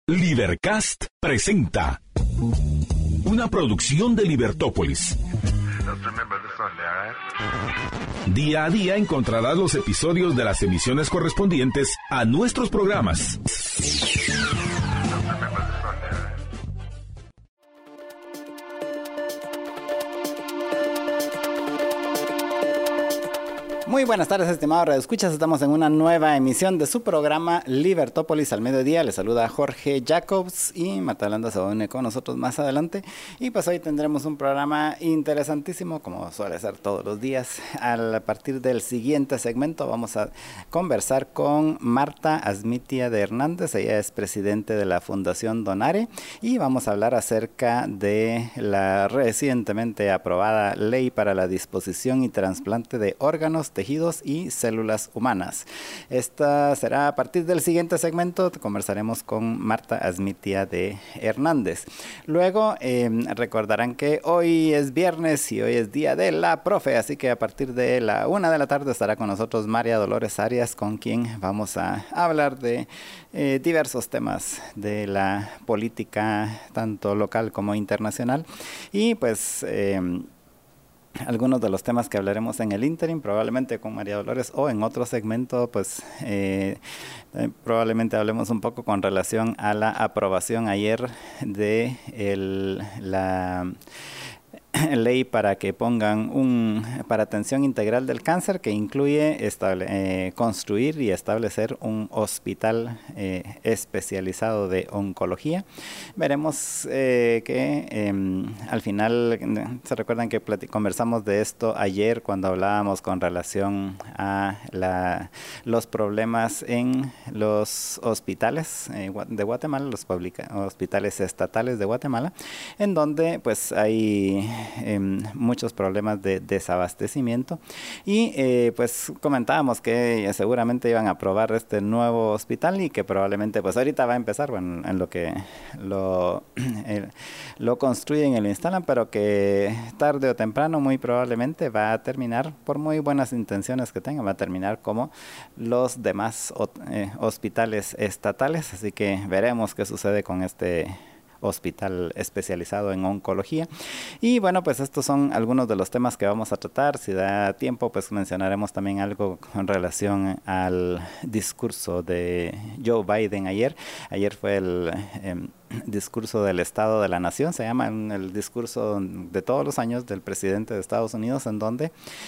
Libercast presenta una producción de Libertópolis. Día a día encontrarás los episodios de las emisiones correspondientes a nuestros programas. Muy buenas tardes, estimados radioescuchas. Estamos en una nueva emisión de su programa Libertópolis al mediodía. Les saluda Jorge Jacobs y Marta Landa se une con nosotros más adelante. Y pues hoy tendremos un programa interesantísimo, como suele ser todos los días. A partir del siguiente segmento vamos a conversar con Marta Asmitia de Hernández. Ella es presidente de la Fundación Donare y vamos a hablar acerca de la recientemente aprobada Ley para la Disposición y Trasplante de Órganos, tejidos y células humanas. Esta será a partir del siguiente segmento. Conversaremos con Marta Asmitia de Hernández. Luego recordarán que hoy es viernes y hoy es día de la profe, así que a partir de la 1 de la tarde estará con nosotros María Dolores Arias, con quien vamos a hablar de diversos temas de la política tanto local como internacional y pues algunos de los temas que hablaremos en el ínterin, probablemente con María Dolores, o en otro segmento, pues probablemente hablemos un poco con relación a la aprobación ayer de la ley para que pongan para atención integral del cáncer, que incluye construir y establecer un hospital especializado de oncología. Veremos que al final, se recuerdan que conversamos de esto ayer cuando hablábamos con relación a los problemas en los hospitales de Guatemala, los hospitales estatales de Guatemala, en donde pues hay muchos problemas de desabastecimiento y pues comentábamos que seguramente iban a aprobar este nuevo hospital y que probablemente pues ahorita va a empezar en lo que lo construyen y lo instalan, pero que tarde o temprano muy probablemente va a terminar, por muy buenas intenciones que tenga, va a terminar como los demás hospitales estatales, así que veremos qué sucede con este hospital especializado en oncología. Y bueno, pues estos son algunos de los temas que vamos a tratar. Si da tiempo, pues mencionaremos también algo con relación al discurso de Joe Biden ayer. Ayer fue el discurso del Estado de la Nación, se llama el discurso de todos los años del presidente de Estados Unidos, en donde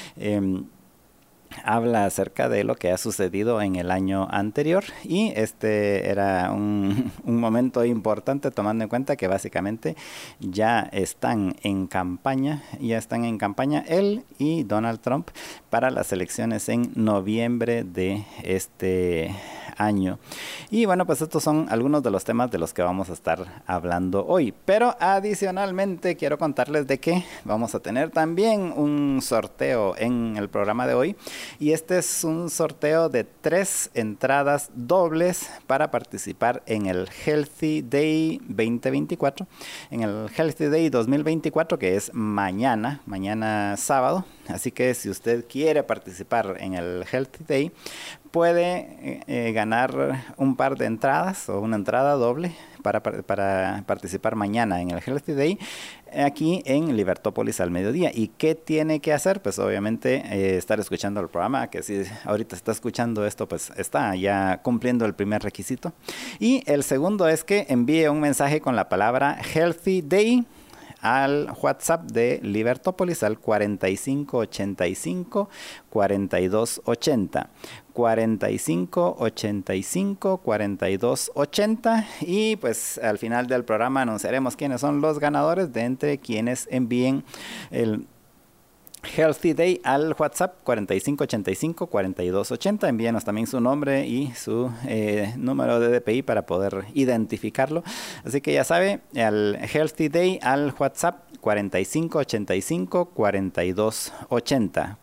habla acerca de lo que ha sucedido en el año anterior y este era un momento importante, tomando en cuenta que básicamente ya están en campaña él y Donald Trump para las elecciones en noviembre de este año. Y bueno, pues estos son algunos de los temas de los que vamos a estar hablando hoy, pero adicionalmente quiero contarles de que vamos a tener también un sorteo en el programa de hoy. Y este es un sorteo de 3 entradas dobles para participar en el Healthy Day 2024, en el Healthy Day 2024, que es mañana sábado. Así que si usted quiere participar en el Healthy Day, puede ganar un par de entradas o una entrada doble para participar mañana en el Healthy Day aquí en Libertópolis al mediodía. ¿Y qué tiene que hacer? Pues obviamente estar escuchando el programa, que si ahorita está escuchando esto, pues está ya cumpliendo el primer requisito. Y el segundo es que envíe un mensaje con la palabra Healthy Day al WhatsApp de Libertópolis al 4585 4280 4585 4280 y pues al final del programa anunciaremos quiénes son los ganadores de entre quienes envíen el Healthy Day al WhatsApp 4585-4280. Envíenos también su nombre y su número de DPI para poder identificarlo. Así que ya sabe, al Healthy Day al WhatsApp 4585-4280,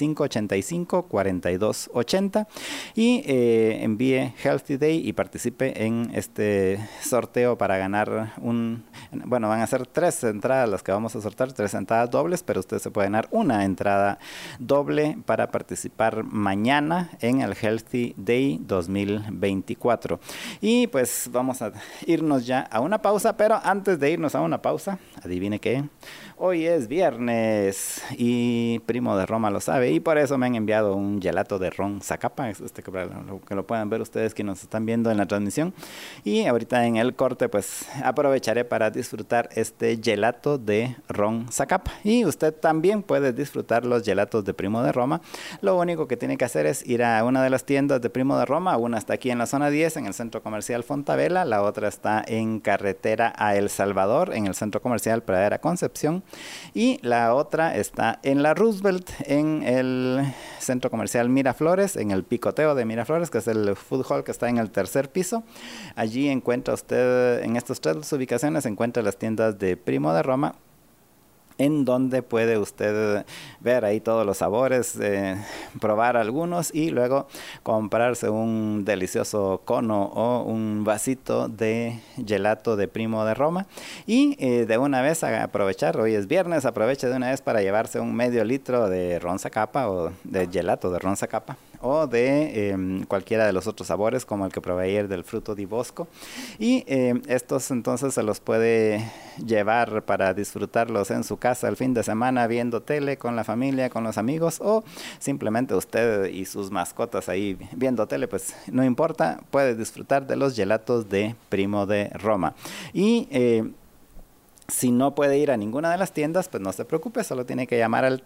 4585-4280, y envíe Healthy Day y participe en este sorteo para ganar van a ser 3 entradas las que vamos a sortear, 3 entradas dobles, pero usted se puede ganar una entrada doble para participar mañana en el Healthy Day 2024. Y pues vamos a irnos ya a una pausa, pero antes de irnos a una pausa, adivine qué, hoy es viernes y Primo de Roma lo sabe, y por eso me han enviado un gelato de ron Zacapa, que lo puedan ver ustedes que nos están viendo en la transmisión, y ahorita en el corte pues aprovecharé para disfrutar este gelato de ron Zacapa. Y usted también puede disfrutar los gelatos de Primo de Roma. Lo único que tiene que hacer es ir a una de las tiendas de Primo de Roma. Una está aquí en la zona 10, en el Centro Comercial Fontavela. La otra está en carretera a El Salvador, en el Centro Comercial Pradera Concepción. Y la otra está en la Roosevelt, en el Centro Comercial Miraflores, en el Picoteo de Miraflores, que es el food hall que está en el tercer piso. Allí encuentra usted, en estas 3 ubicaciones, encuentra las tiendas de Primo de Roma, en donde puede usted ver ahí todos los sabores, probar algunos y luego comprarse un delicioso cono o un vasito de gelato de Primo de Roma. Y de una vez aprovechar, hoy es viernes, aproveche de una vez para llevarse un medio litro de ron Zacapa o de gelato de ron Zacapa, o de cualquiera de los otros sabores como el que probé ayer del fruto di bosco, y estos entonces se los puede llevar para disfrutarlos en su casa el fin de semana viendo tele con la familia, con los amigos, o simplemente usted y sus mascotas ahí viendo tele, pues no importa, puede disfrutar de los gelatos de Primo de Roma. Y si no puede ir a ninguna de las tiendas, pues no se preocupe, solo tiene que llamar al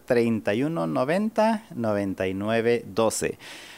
3190-9912.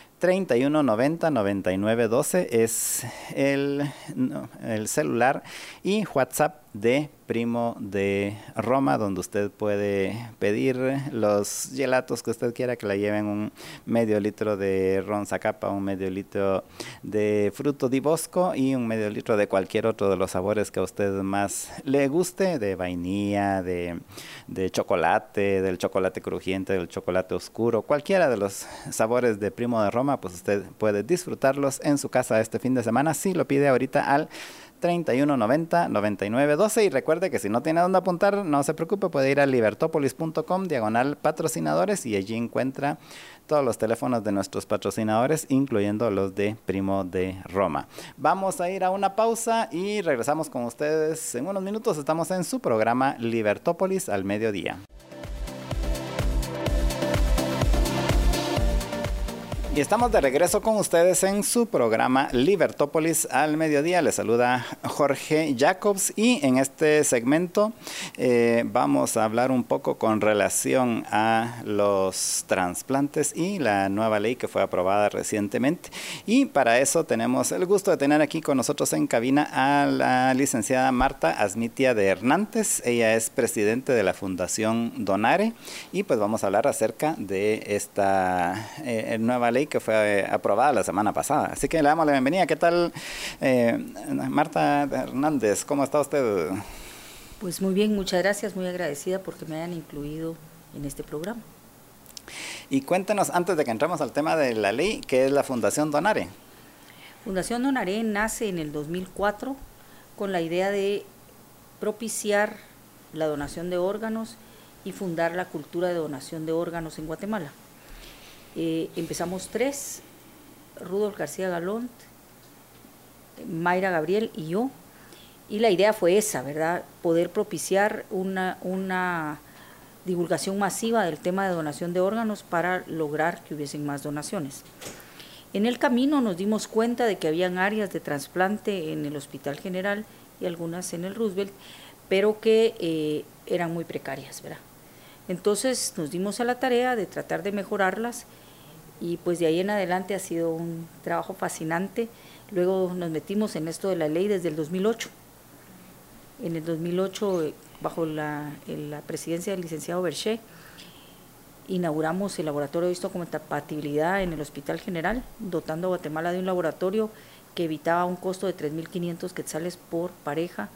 3190-9912 es el celular y WhatsApp de Primo de Roma, donde usted puede pedir los gelatos que usted quiera, que le lleven un medio litro de ron Zacapa, un medio litro de fruto di bosco y un medio litro de cualquier otro de los sabores que a usted más le guste, de vainilla, de chocolate, del chocolate crujiente, del chocolate oscuro, cualquiera de los sabores de Primo de Roma, pues usted puede disfrutarlos en su casa este fin de semana si lo pide ahorita al 3190-9912. Y recuerde que si no tiene dónde apuntar, no se preocupe, puede ir a libertopolis.com/patrocinadores y allí encuentra todos los teléfonos de nuestros patrocinadores, incluyendo los de Primo de Roma. Vamos a ir a una pausa y regresamos con ustedes en unos minutos. Estamos en su programa Libertópolis al mediodía. Y estamos de regreso con ustedes en su programa Libertópolis al mediodía. Les saluda Jorge Jacobs y en este segmento vamos a hablar un poco con relación a los trasplantes y la nueva ley que fue aprobada recientemente. Y para eso tenemos el gusto de tener aquí con nosotros en cabina a la licenciada Marta Asmitia de Hernández. Ella es presidente de la Fundación Donare y pues vamos a hablar acerca de esta nueva ley que fue aprobada la semana pasada. Así que le damos la bienvenida. ¿Qué tal, Marta Hernández? ¿Cómo está usted? Pues muy bien, muchas gracias, muy agradecida porque me hayan incluido en este programa. Y cuéntenos, antes de que entremos al tema de la ley, ¿qué es la Fundación Donare? Fundación Donare nace en el 2004 con la idea de propiciar la donación de órganos y fundar la cultura de donación de órganos en Guatemala. Empezamos 3, Rudolf García Galont, Mayra Gabriel y yo, y la idea fue esa, ¿verdad? Poder propiciar una divulgación masiva del tema de donación de órganos para lograr que hubiesen más donaciones. En el camino nos dimos cuenta de que habían áreas de trasplante en el Hospital General y algunas en el Roosevelt, pero que eran muy precarias, ¿verdad? Entonces nos dimos a la tarea de tratar de mejorarlas y pues de ahí en adelante ha sido un trabajo fascinante. Luego nos metimos en esto de la ley desde el 2008. En el 2008, bajo la presidencia del licenciado Berché, inauguramos el laboratorio de histocompatibilidad en el Hospital General, dotando a Guatemala de un laboratorio que evitaba un costo de 3.500 quetzales por pareja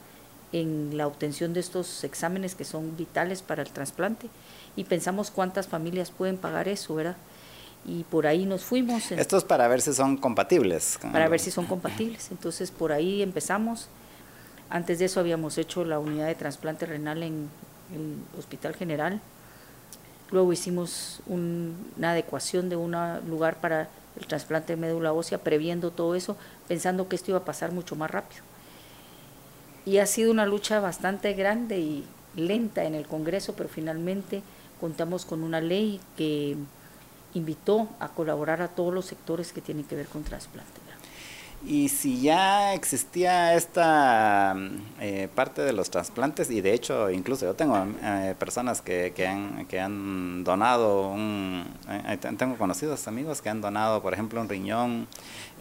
en la obtención de estos exámenes que son vitales para el trasplante y pensamos cuántas familias pueden pagar eso, ¿verdad? Y por ahí nos fuimos. Esto es para ver si son compatibles. Para ver si son compatibles. Entonces por ahí empezamos. Antes de eso habíamos hecho la unidad de trasplante renal en el Hospital General. Luego hicimos una adecuación de un lugar para el trasplante de médula ósea, previendo todo eso, pensando que esto iba a pasar mucho más rápido. Y ha sido una lucha bastante grande y lenta en el Congreso, pero finalmente contamos con una ley que invitó a colaborar a todos los sectores que tienen que ver con trasplante. Y si ya existía esta parte de los trasplantes, y de hecho incluso yo tengo personas que han donado, tengo conocidos amigos que han donado, por ejemplo, un riñón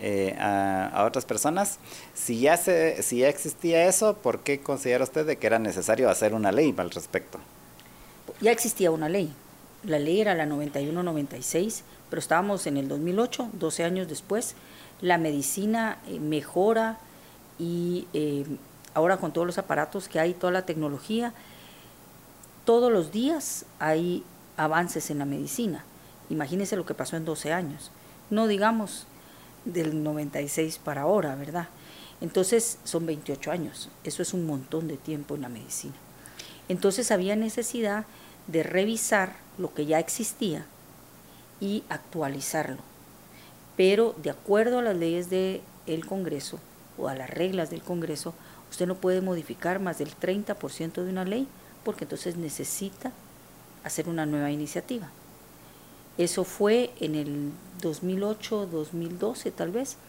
a otras personas. Si ya existía eso, ¿por qué considera usted de que era necesario hacer una ley al respecto? Ya existía una ley. La ley era la 91-96, pero estábamos en el 2008, 12 años después. La medicina mejora y ahora con todos los aparatos que hay, toda la tecnología, todos los días hay avances en la medicina. Imagínense lo que pasó en 12 años, no digamos del 96 para ahora, ¿verdad? Entonces son 28 años, eso es un montón de tiempo en la medicina. Entonces había necesidad de revisar lo que ya existía y actualizarlo. Pero de acuerdo a las leyes del Congreso o a las reglas del Congreso, usted no puede modificar más del 30% de una ley, porque entonces necesita hacer una nueva iniciativa. Eso fue en el 2008, 2012 tal vez.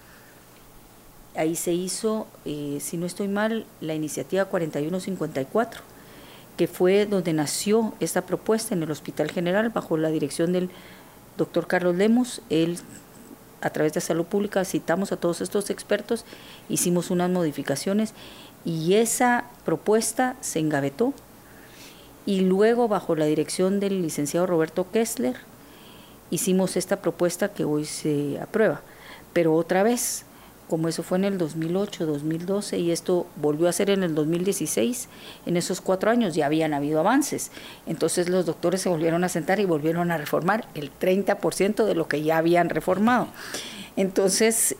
Ahí se hizo, si no estoy mal, la iniciativa 4154, que fue donde nació esta propuesta en el Hospital General, bajo la dirección del doctor Carlos Lemos. Él, a través de Salud Pública, citamos a todos estos expertos, hicimos unas modificaciones y esa propuesta se engavetó. Y luego, bajo la dirección del licenciado Roberto Kessler, hicimos esta propuesta que hoy se aprueba. Pero otra vez, como eso fue en el 2008, 2012, y esto volvió a ser en el 2016, en esos 4 años ya habían habido avances. Entonces los doctores se volvieron a sentar y volvieron a reformar el 30% de lo que ya habían reformado. Entonces,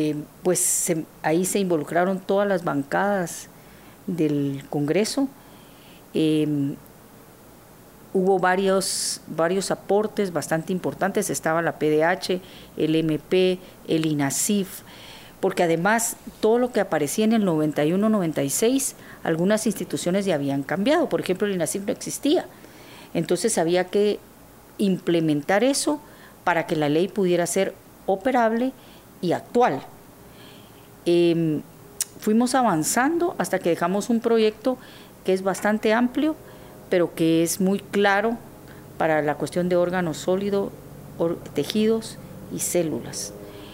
ahí se involucraron todas las bancadas del Congreso. Hubo varios aportes bastante importantes, estaba la PDH, el MP, el INASIF, porque además todo lo que aparecía en el 91-96, algunas instituciones ya habían cambiado. Por ejemplo, el INASIF no existía. Entonces había que implementar eso para que la ley pudiera ser operable y actual. Fuimos avanzando hasta que dejamos un proyecto que es bastante amplio, pero que es muy claro para la cuestión de órganos sólidos, tejidos y células.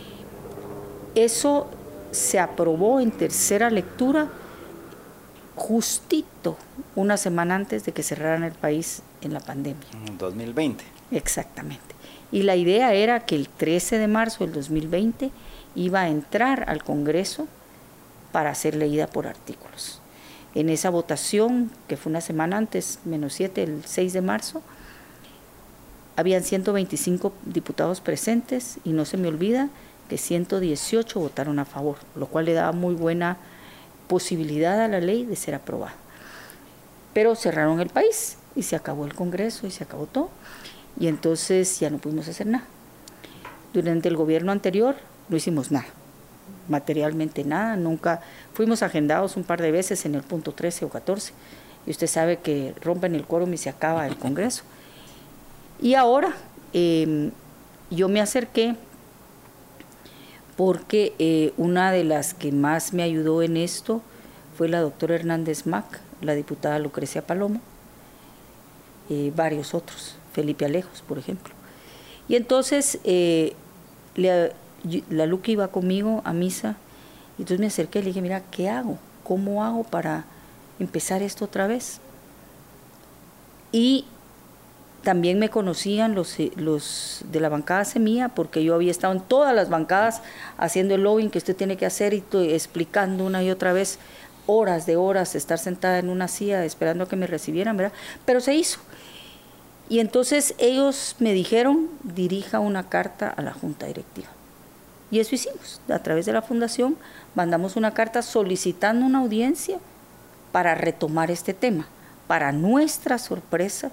Eso se aprobó en tercera lectura justito una semana antes de que cerraran el país en la pandemia. 2020. Exactamente. Y la idea era que el 13 de marzo del 2020 iba a entrar al Congreso para ser leída por artículos. En esa votación, que fue una semana antes, -7, el 6 de marzo, habían 125 diputados presentes y no se me olvida que 118 votaron a favor, lo cual le daba muy buena posibilidad a la ley de ser aprobada. Pero cerraron el país y se acabó el Congreso y se acabó todo, y entonces ya no pudimos hacer nada. Durante el gobierno anterior no hicimos nada, materialmente nada, nunca fuimos agendados un par de veces en el punto 13 o 14, y usted sabe que rompen el quórum y se acaba el Congreso. Y ahora yo me acerqué porque una de las que más me ayudó en esto fue la doctora Hernández Mac, la diputada Lucrecia Palomo, varios otros, Felipe Alejos, por ejemplo. Y entonces la Luque iba conmigo a misa, y entonces me acerqué y le dije, mira, ¿qué hago? ¿Cómo hago para empezar esto otra vez? Y también me conocían los de la bancada Semilla, porque yo había estado en todas las bancadas haciendo el lobbying que usted tiene que hacer y explicando una y otra vez horas de horas estar sentada en una silla esperando a que me recibieran, ¿verdad? Pero se hizo. Y entonces ellos me dijeron, dirija una carta a la Junta Directiva. Y eso hicimos. A través de la fundación mandamos una carta solicitando una audiencia para retomar este tema. Para nuestra sorpresa,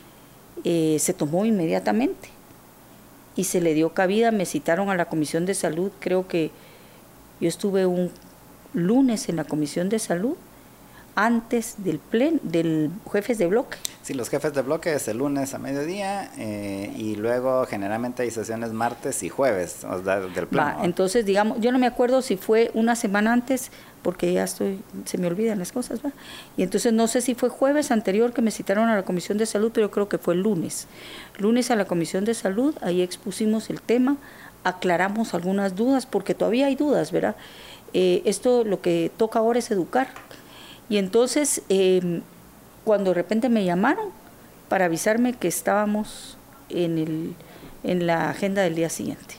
se tomó inmediatamente y se le dio cabida. Me citaron a la Comisión de Salud, creo que yo estuve un lunes en la Comisión de Salud antes del jefes de bloque. Sí, los jefes de bloque es el lunes a mediodía y luego generalmente hay sesiones martes y jueves del pleno. Entonces, digamos, yo no me acuerdo si fue una semana antes, porque ya se me olvidan las cosas, ¿va? Y entonces no sé si fue jueves anterior que me citaron a la Comisión de Salud, pero yo creo que fue el lunes. Lunes a la Comisión de Salud, ahí expusimos el tema, aclaramos algunas dudas, porque todavía hay dudas, ¿verdad? Esto lo que toca ahora es educar. Y entonces, cuando de repente me llamaron para avisarme que estábamos en la agenda del día siguiente,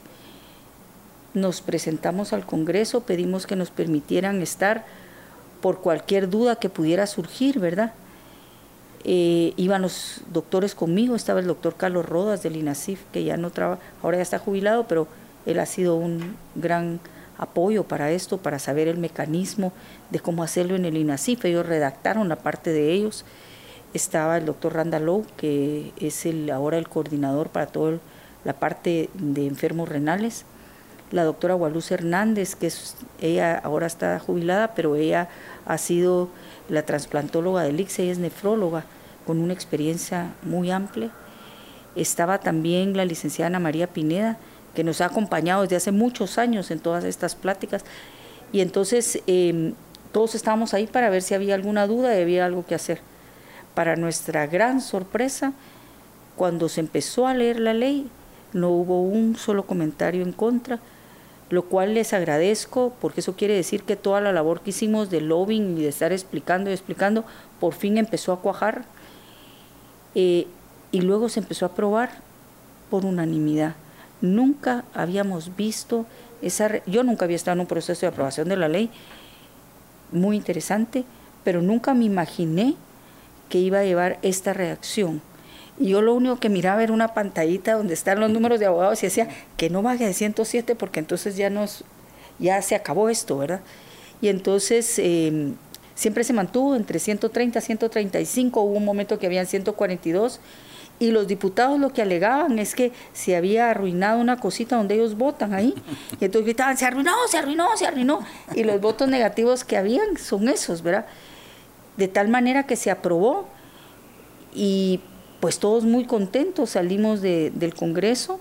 nos presentamos al Congreso, pedimos que nos permitieran estar por cualquier duda que pudiera surgir, ¿verdad? Iban los doctores conmigo, estaba el doctor Carlos Rodas del INASIF, que ya no trabaja, ahora ya está jubilado, pero él ha sido un gran apoyo para esto, para saber el mecanismo de cómo hacerlo en el INASIF. Ellos redactaron la parte de ellos. Estaba el doctor Randall, que es ahora el coordinador para toda la parte de enfermos renales. La doctora Gualuz Hernández, ella ahora está jubilada, pero ella ha sido la trasplantóloga del ICSE y es nefróloga, con una experiencia muy amplia. Estaba también la licenciada Ana María Pineda, que nos ha acompañado desde hace muchos años en todas estas pláticas. Y entonces todos estábamos ahí para ver si había alguna duda y había algo que hacer. Para nuestra gran sorpresa, cuando se empezó a leer la ley, no hubo un solo comentario en contra, lo cual les agradezco, porque eso quiere decir que toda la labor que hicimos de lobbying y de estar explicando y explicando, por fin empezó a cuajar, y luego se empezó a aprobar por unanimidad. Nunca habíamos visto yo nunca había estado en un proceso de aprobación de la ley, muy interesante, pero nunca me imaginé que iba a llevar esta reacción. Y yo lo único que miraba era una pantallita donde están los números de abogados y decía que no baje de 107 porque entonces ya se acabó esto, ¿verdad? Y entonces siempre se mantuvo entre 130 y 135, hubo un momento que habían 142, y los diputados lo que alegaban es que se había arruinado una cosita donde ellos votan ahí, y entonces gritaban, se arruinó, se arruinó, se arruinó, y los votos negativos que habían son esos, ¿verdad? De tal manera que se aprobó, y pues todos muy contentos salimos del Congreso.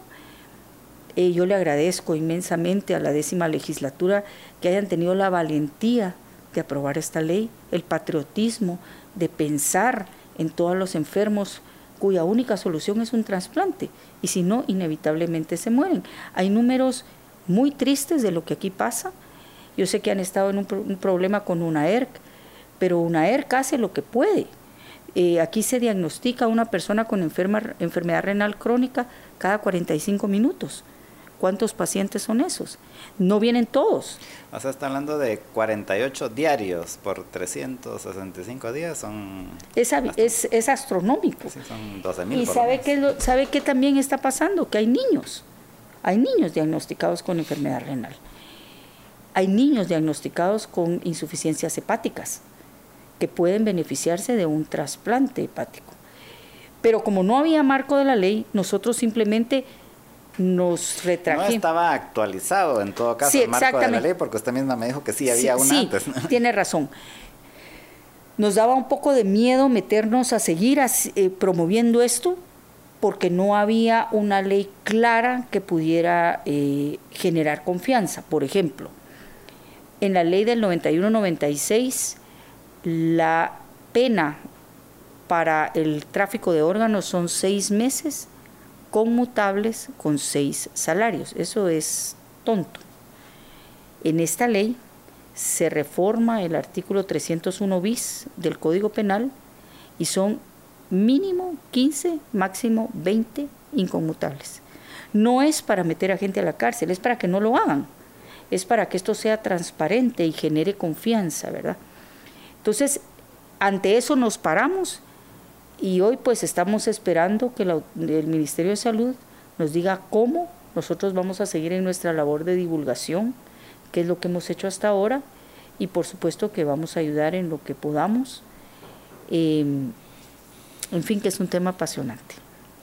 Yo le agradezco inmensamente a la 10ª legislatura que hayan tenido la valentía de aprobar esta ley, el patriotismo de pensar en todos los enfermos cuya única solución es un trasplante, y si no, inevitablemente se mueren. Hay números muy tristes de lo que aquí pasa. Yo sé que han estado en un problema con UNAERC, pero UNAERC hace lo que puede. Aquí se diagnostica a una persona con enfermedad renal crónica cada 45 minutos. ¿Cuántos pacientes son esos? No vienen todos. O sea, está hablando de 48 diarios por 365 días, son... Es astronómico. Sí, son 12,000. Y ¿sabe qué también está pasando? Que hay niños diagnosticados con enfermedad renal. Hay niños diagnosticados con insuficiencias hepáticas que pueden beneficiarse de un trasplante hepático. Pero como no había marco de la ley, nosotros simplemente nos retrajimos. No estaba actualizado en todo caso, sí, el marco de la ley, porque usted misma me dijo que sí había una antes. Sí, tiene razón. Nos daba un poco de miedo meternos a seguir promoviendo esto, porque no había una ley clara que pudiera generar confianza. Por ejemplo, en la ley del 91-96, la pena para el tráfico de órganos son 6 meses conmutables con 6 salarios. Eso es tonto. En esta ley se reforma el artículo 301 bis del Código Penal y son mínimo 15, máximo 20 inconmutables. No es para meter a gente a la cárcel, es para que no lo hagan. Es para que esto sea transparente y genere confianza, ¿verdad? Entonces, ante eso nos paramos y hoy pues estamos esperando que el Ministerio de Salud nos diga cómo nosotros vamos a seguir en nuestra labor de divulgación, que es lo que hemos hecho hasta ahora, y por supuesto que vamos a ayudar en lo que podamos. En fin, que es un tema apasionante.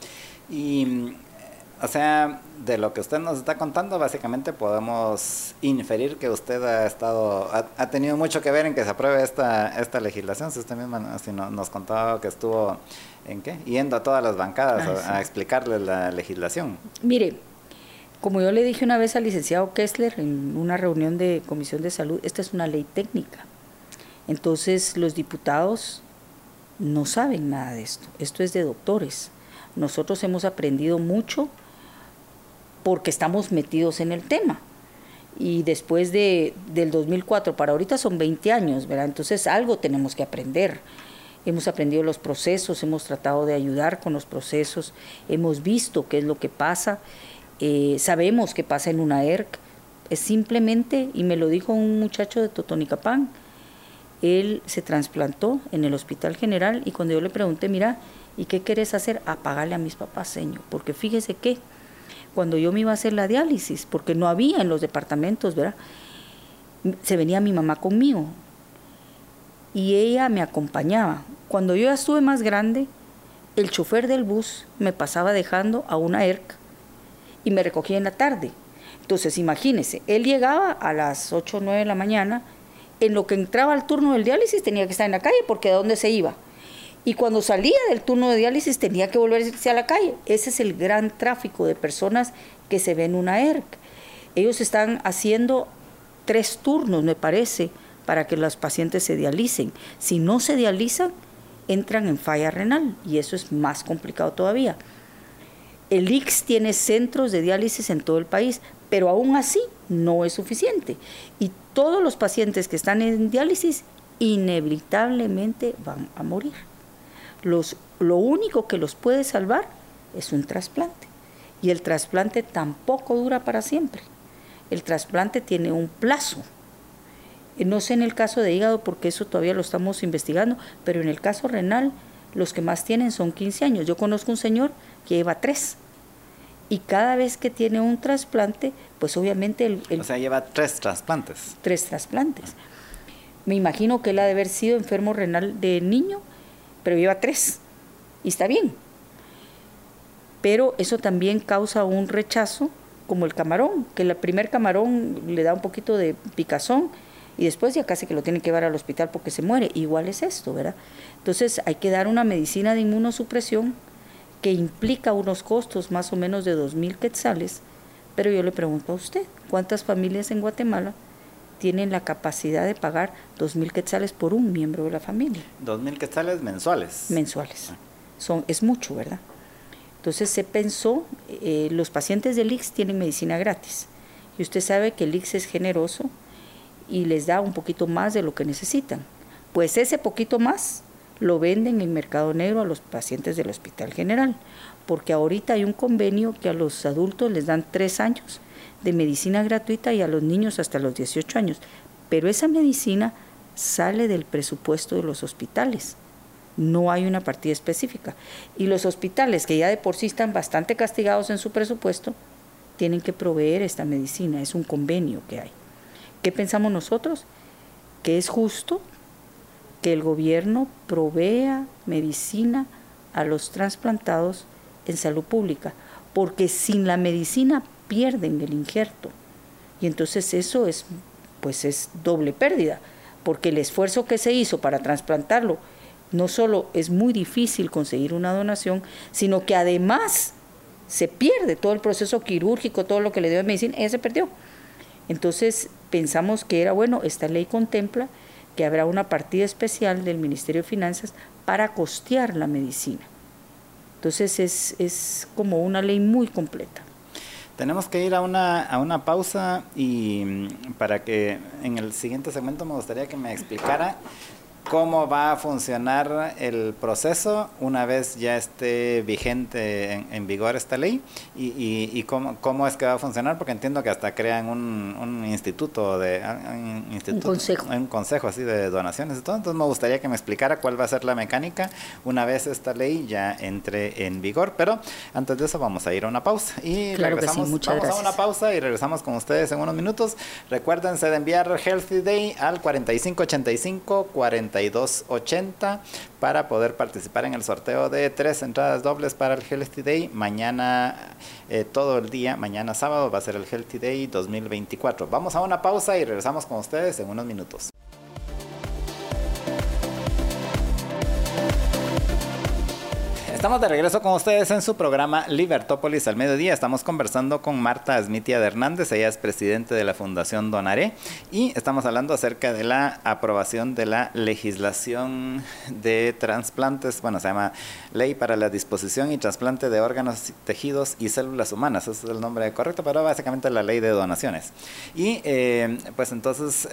Y, o sea, de lo que usted nos está contando, básicamente podemos inferir que usted ha tenido mucho que ver en que se apruebe esta legislación. Si usted misma nos contaba que estuvo yendo a todas las bancadas a explicarles la legislación. Mire, como yo le dije una vez al licenciado Kessler en una reunión de Comisión de Salud, esta es una ley técnica. Entonces los diputados no saben nada de esto. Esto es de doctores. Nosotros hemos aprendido mucho porque estamos metidos en el tema. Y después del 2004 para ahorita son 20 años, ¿verdad? Entonces algo tenemos que aprender. Hemos aprendido los procesos, hemos tratado de ayudar con los procesos, hemos visto qué es lo que pasa. Sabemos qué pasa en una ERC, es simplemente, y me lo dijo un muchacho de Totonicapán, él se trasplantó en el Hospital General y cuando yo le pregunté, mira, ¿y qué querés hacer? Pagarle a mis papás, señor, porque fíjese que cuando yo me iba a hacer la diálisis, porque no había en los departamentos, ¿verdad? Se venía mi mamá conmigo y ella me acompañaba. Cuando yo ya estuve más grande, el chofer del bus me pasaba dejando a una ERC y me recogía en la tarde. Entonces, imagínese, él llegaba a las 8 o 9 de la mañana, en lo que entraba al turno del diálisis tenía que estar en la calle, porque ¿a dónde se iba? Y cuando salía del turno de diálisis tenía que volverse a la calle. Ese es el gran tráfico de personas que se ven en una ERC. Ellos están haciendo 3 turnos, me parece, para que los pacientes se dialicen. Si no se dializan, entran en falla renal, y eso es más complicado todavía. El ICS tiene centros de diálisis en todo el país, pero aún así no es suficiente. Y todos los pacientes que están en diálisis inevitablemente van a morir. Lo único que los puede salvar es un trasplante. Y el trasplante tampoco dura para siempre. El trasplante tiene un plazo. No sé en el caso de hígado, porque eso todavía lo estamos investigando, pero en el caso renal, los que más tienen son 15 años. Yo conozco un señor que lleva 3. Y cada vez que tiene un trasplante, pues obviamente O sea, lleva 3 trasplantes. 3 trasplantes. Me imagino que él ha de haber sido enfermo renal de niño, pero lleva 3. Y está bien. Pero eso también causa un rechazo, como el camarón, que el primer camarón le da un poquito de picazón, y después ya casi que lo tienen que llevar al hospital porque se muere. Igual es esto, ¿verdad? Entonces hay que dar una medicina de inmunosupresión que implica unos costos más o menos de 2,000 quetzales, pero yo le pregunto a usted, ¿cuántas familias en Guatemala tienen la capacidad de pagar 2,000 quetzales por un miembro de la familia? 2,000 quetzales mensuales. Mensuales. Es mucho, ¿verdad? Entonces se pensó, los pacientes del ICS tienen medicina gratis, y usted sabe que el ICS es generoso y les da un poquito más de lo que necesitan. Pues ese poquito más lo venden en mercado negro a los pacientes del Hospital General, porque ahorita hay un convenio que a los adultos les dan 3 años de medicina gratuita y a los niños hasta los 18 años, pero esa medicina sale del presupuesto de los hospitales, no hay una partida específica, y los hospitales, que ya de por sí están bastante castigados en su presupuesto, tienen que proveer esta medicina, es un convenio que hay. ¿Qué pensamos nosotros? Que es justo que el gobierno provea medicina a los trasplantados en salud pública, porque sin la medicina pierden el injerto, y entonces eso es doble pérdida, porque el esfuerzo que se hizo para trasplantarlo, no solo es muy difícil conseguir una donación, sino que además se pierde todo el proceso quirúrgico, todo lo que le dio de medicina, ella se perdió. Entonces pensamos que era bueno, esta ley contempla que habrá una partida especial del Ministerio de Finanzas para costear la medicina. Entonces es como una ley muy completa. Tenemos que ir a una pausa, y para que en el siguiente segmento me gustaría que me explicara cómo va a funcionar el proceso una vez ya esté vigente en vigor esta ley y cómo es que va a funcionar, porque entiendo que hasta crean un instituto, un consejo así de donaciones y todo. Entonces me gustaría que me explicara cuál va a ser la mecánica una vez esta ley ya entre en vigor, pero antes de eso vamos a ir a una pausa y claro regresamos. Que sí, muchas gracias. A una pausa y regresamos con ustedes en unos minutos. Recuérdense de enviar Healthy Day al 4585-4280 para poder participar en el sorteo de 3 entradas dobles para el Healthy Day. Mañana, todo el día, mañana sábado va a ser el Healthy Day 2024. Vamos a una pausa y regresamos con ustedes en unos minutos. Estamos de regreso con ustedes en su programa Libertópolis al mediodía. Estamos conversando con Marta Smithia de Hernández. Ella es presidente de la Fundación Donaré y estamos hablando acerca de la aprobación de la legislación de trasplantes. Bueno, se llama Ley para la Disposición y Trasplante de Órganos, Tejidos y Células Humanas. Ese es el nombre correcto, pero básicamente la Ley de Donaciones. Y pues entonces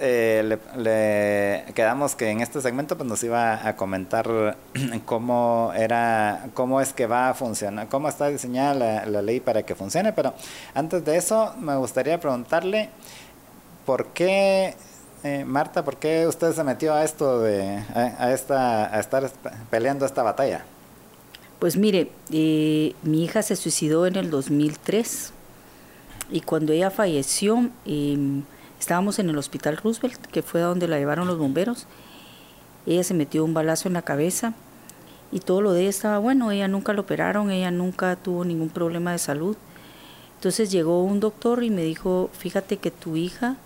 le quedamos que en este segmento pues nos iba a comentar cómo es que va a funcionar, cómo está diseñada la ley para que funcione, pero antes de eso me gustaría preguntarle por qué, Marta, ¿por qué usted se metió a esto a estar peleando esta batalla? Pues mire, mi hija se suicidó en el 2003 y cuando ella falleció estábamos en el Hospital Roosevelt, que fue a donde la llevaron los bomberos. Ella se metió un balazo en la cabeza y todo lo de ella estaba bueno, ella nunca la operaron, ella nunca tuvo ningún problema de salud. Entonces llegó un doctor y me dijo, fíjate que tu hija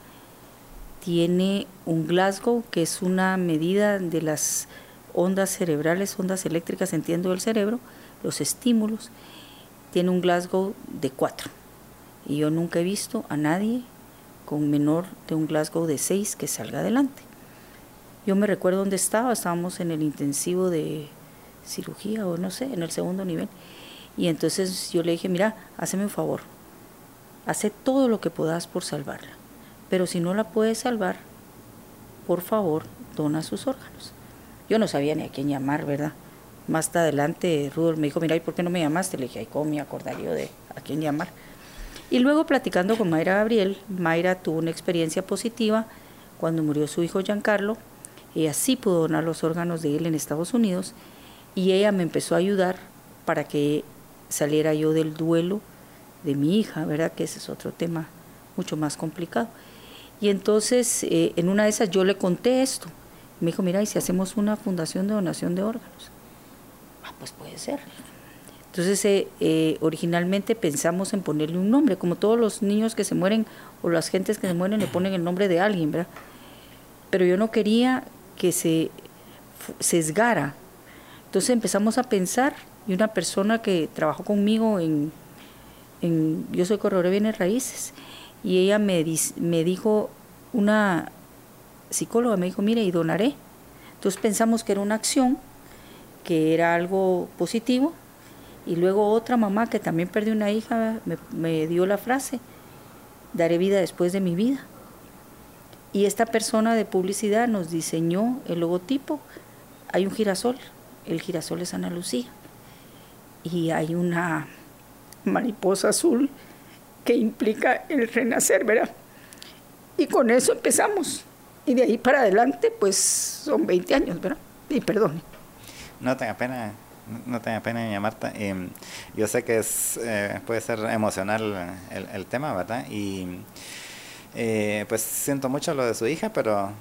tiene un Glasgow, que es una medida de las ondas cerebrales, ondas eléctricas, entiendo, del cerebro, los estímulos, tiene un Glasgow de 4. Y yo nunca he visto a nadie con menor de un Glasgow de 6 que salga adelante. Yo me recuerdo dónde estábamos en el intensivo de cirugía o no sé, en el segundo nivel. Y entonces yo le dije, mira, hazme un favor, hace todo lo que puedas por salvarla, pero si no la puedes salvar, por favor, dona sus órganos. Yo no sabía ni a quién llamar, ¿verdad? Más adelante Rudolf me dijo, mira, ¿y por qué no me llamaste? Le dije, ay, ¿cómo me acordaría yo de a quién llamar? Y luego platicando con Mayra Gabriel, Mayra tuvo una experiencia positiva cuando murió su hijo Giancarlo. Ella sí pudo donar los órganos de él en Estados Unidos y ella me empezó a ayudar para que saliera yo del duelo de mi hija, ¿verdad? Que ese es otro tema mucho más complicado. Y entonces en una de esas yo le conté esto. Me dijo, mira, ¿y si hacemos una fundación de donación de órganos? Ah, pues puede ser. Entonces originalmente pensamos en ponerle un nombre, como todos los niños que se mueren o las gentes que se mueren le ponen el nombre de alguien, ¿verdad? Pero yo no quería que se sesgara. Entonces empezamos a pensar, y una persona que trabajó conmigo yo soy corredora de bienes raíces, y ella me dijo, una psicóloga me dijo, mire, y donaré. Entonces pensamos que era una acción, que era algo positivo, y luego otra mamá que también perdió una hija me dio la frase, daré vida después de mi vida. Y esta persona de publicidad nos diseñó el logotipo. Hay un girasol, el girasol es Ana Lucía, y hay una mariposa azul que implica el renacer, ¿verdad? Y con eso empezamos, y de ahí para adelante pues son 20 años, ¿verdad? Y perdón. No tenga pena, doña Marta. Yo sé que puede ser emocional el tema, ¿verdad? Y pues siento mucho lo de su hija, pero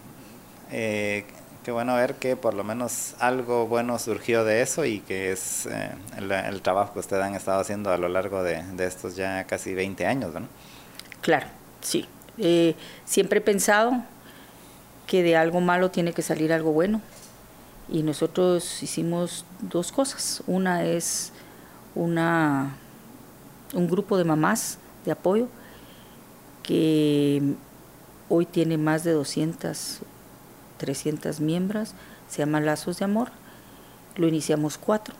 qué bueno ver que por lo menos algo bueno surgió de eso y que es el trabajo que ustedes han estado haciendo a lo largo de estos ya casi 20 años, ¿no? Claro, sí. Siempre he pensado que de algo malo tiene que salir algo bueno, y nosotros hicimos dos cosas. Una es un grupo de mamás de apoyo que hoy tiene más de 200, 300 miembros, se llama Lazos de Amor. Lo iniciamos 4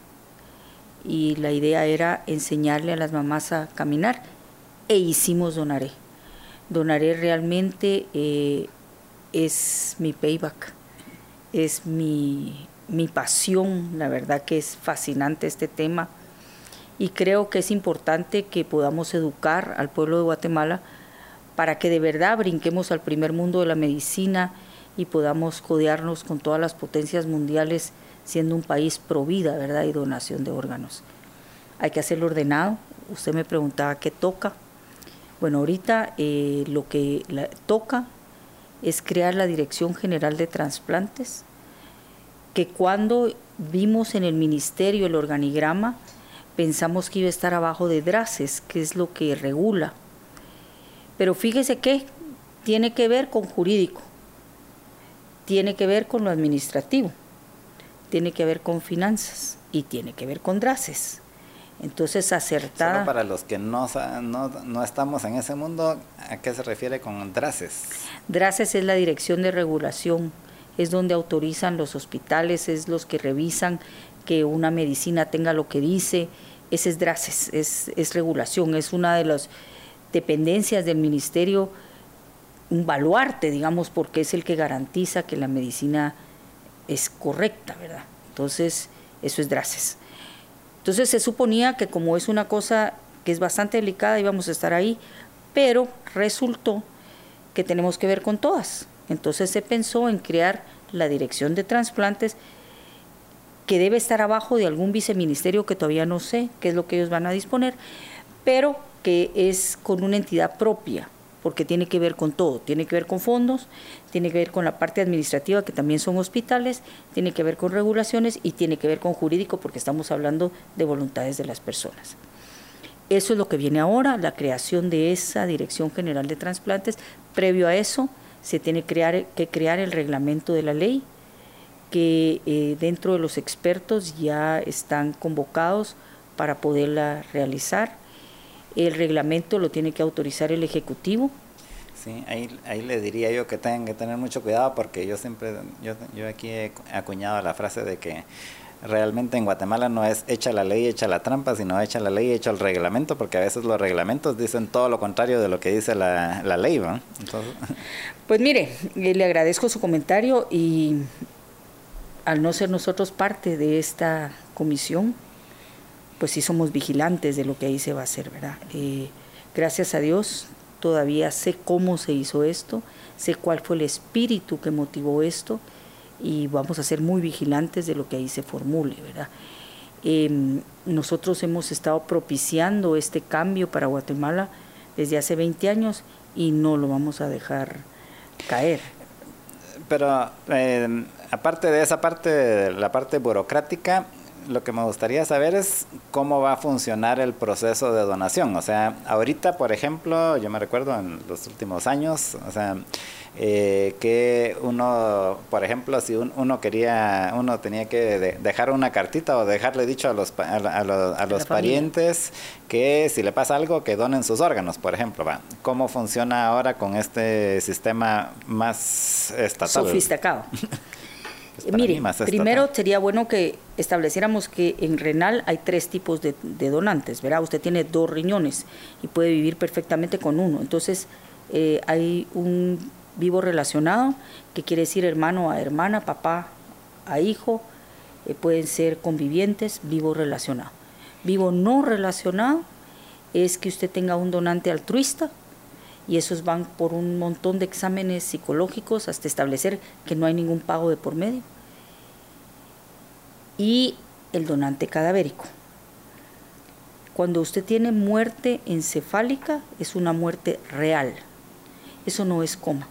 y la idea era enseñarle a las mamás a caminar, e hicimos Donaré. Donaré realmente es mi payback. es mi pasión, la verdad que es fascinante este tema y creo que es importante que podamos educar al pueblo de Guatemala para que de verdad brinquemos al primer mundo de la medicina y podamos codearnos con todas las potencias mundiales siendo un país pro vida, ¿verdad? Y donación de órganos. Hay que hacerlo ordenado. Usted me preguntaba qué toca. Bueno, ahorita lo que toca es crear la Dirección General de Trasplantes, que cuando vimos en el ministerio el organigrama, pensamos que iba a estar abajo de DRACES, que es lo que regula. Pero fíjese que tiene que ver con jurídico, tiene que ver con lo administrativo, tiene que ver con finanzas y tiene que ver con DRACES. Entonces, acertada. Solo para los que no estamos en ese mundo, ¿a qué se refiere con DRACES? DRACES es la Dirección de Regulación, es donde autorizan los hospitales, es los que revisan que una medicina tenga lo que dice. Ese es DRACES, es regulación, es una de las dependencias del ministerio, un baluarte, digamos, porque es el que garantiza que la medicina es correcta, ¿verdad? Entonces, eso es DRACES. Entonces se suponía que como es una cosa que es bastante delicada íbamos a estar ahí, pero resultó que tenemos que ver con todas. Entonces se pensó en crear la Dirección de Trasplantes, que debe estar abajo de algún viceministerio que todavía no sé qué es lo que ellos van a disponer, pero que es con una entidad propia, porque tiene que ver con todo, tiene que ver con fondos, tiene que ver con la parte administrativa, que también son hospitales, tiene que ver con regulaciones y tiene que ver con jurídico, porque estamos hablando de voluntades de las personas. Eso es lo que viene ahora, la creación de esa Dirección General de Trasplantes. Previo a eso, se tiene que crear el reglamento de la ley, que dentro de los expertos ya están convocados para poderla realizar. El reglamento lo tiene que autorizar el Ejecutivo. Sí, ahí le diría yo que tengan que tener mucho cuidado, porque yo aquí he acuñado la frase de que realmente en Guatemala no es hecha la ley, hecha la trampa, sino hecha la ley, hecha el reglamento, porque a veces los reglamentos dicen todo lo contrario de lo que dice la ley, ¿no? Entonces... Pues mire, le agradezco su comentario y al no ser nosotros parte de esta comisión, pues sí somos vigilantes de lo que ahí se va a hacer, ¿verdad? Gracias a Dios todavía sé cómo se hizo esto, sé cuál fue el espíritu que motivó esto y vamos a ser muy vigilantes de lo que ahí se formule, ¿verdad? Nosotros hemos estado propiciando este cambio para Guatemala desde hace 20 años y no lo vamos a dejar caer. Pero aparte de esa parte, la parte burocrática, lo que me gustaría saber es cómo va a funcionar el proceso de donación. O sea, ahorita, por ejemplo, yo me recuerdo en los últimos años, o sea, que uno, por ejemplo, si uno tenía que dejar una cartita o dejarle dicho a los parientes que si le pasa algo, que donen sus órganos, por ejemplo. ¿Cómo funciona ahora con este sistema más estatal? Sofisticado. Mire, primero sería bueno que estableciéramos que en renal hay 3 tipos de donantes, ¿verdad? Usted tiene 2 riñones y puede vivir perfectamente con uno. Entonces, hay un vivo relacionado, que quiere decir hermano a hermana, papá a hijo, pueden ser convivientes, vivo relacionado. Vivo no relacionado es que usted tenga un donante altruista, y esos van por un montón de exámenes psicológicos hasta establecer que no hay ningún pago de por medio. Y el donante cadavérico. Cuando usted tiene muerte encefálica, es una muerte real. Eso no es coma.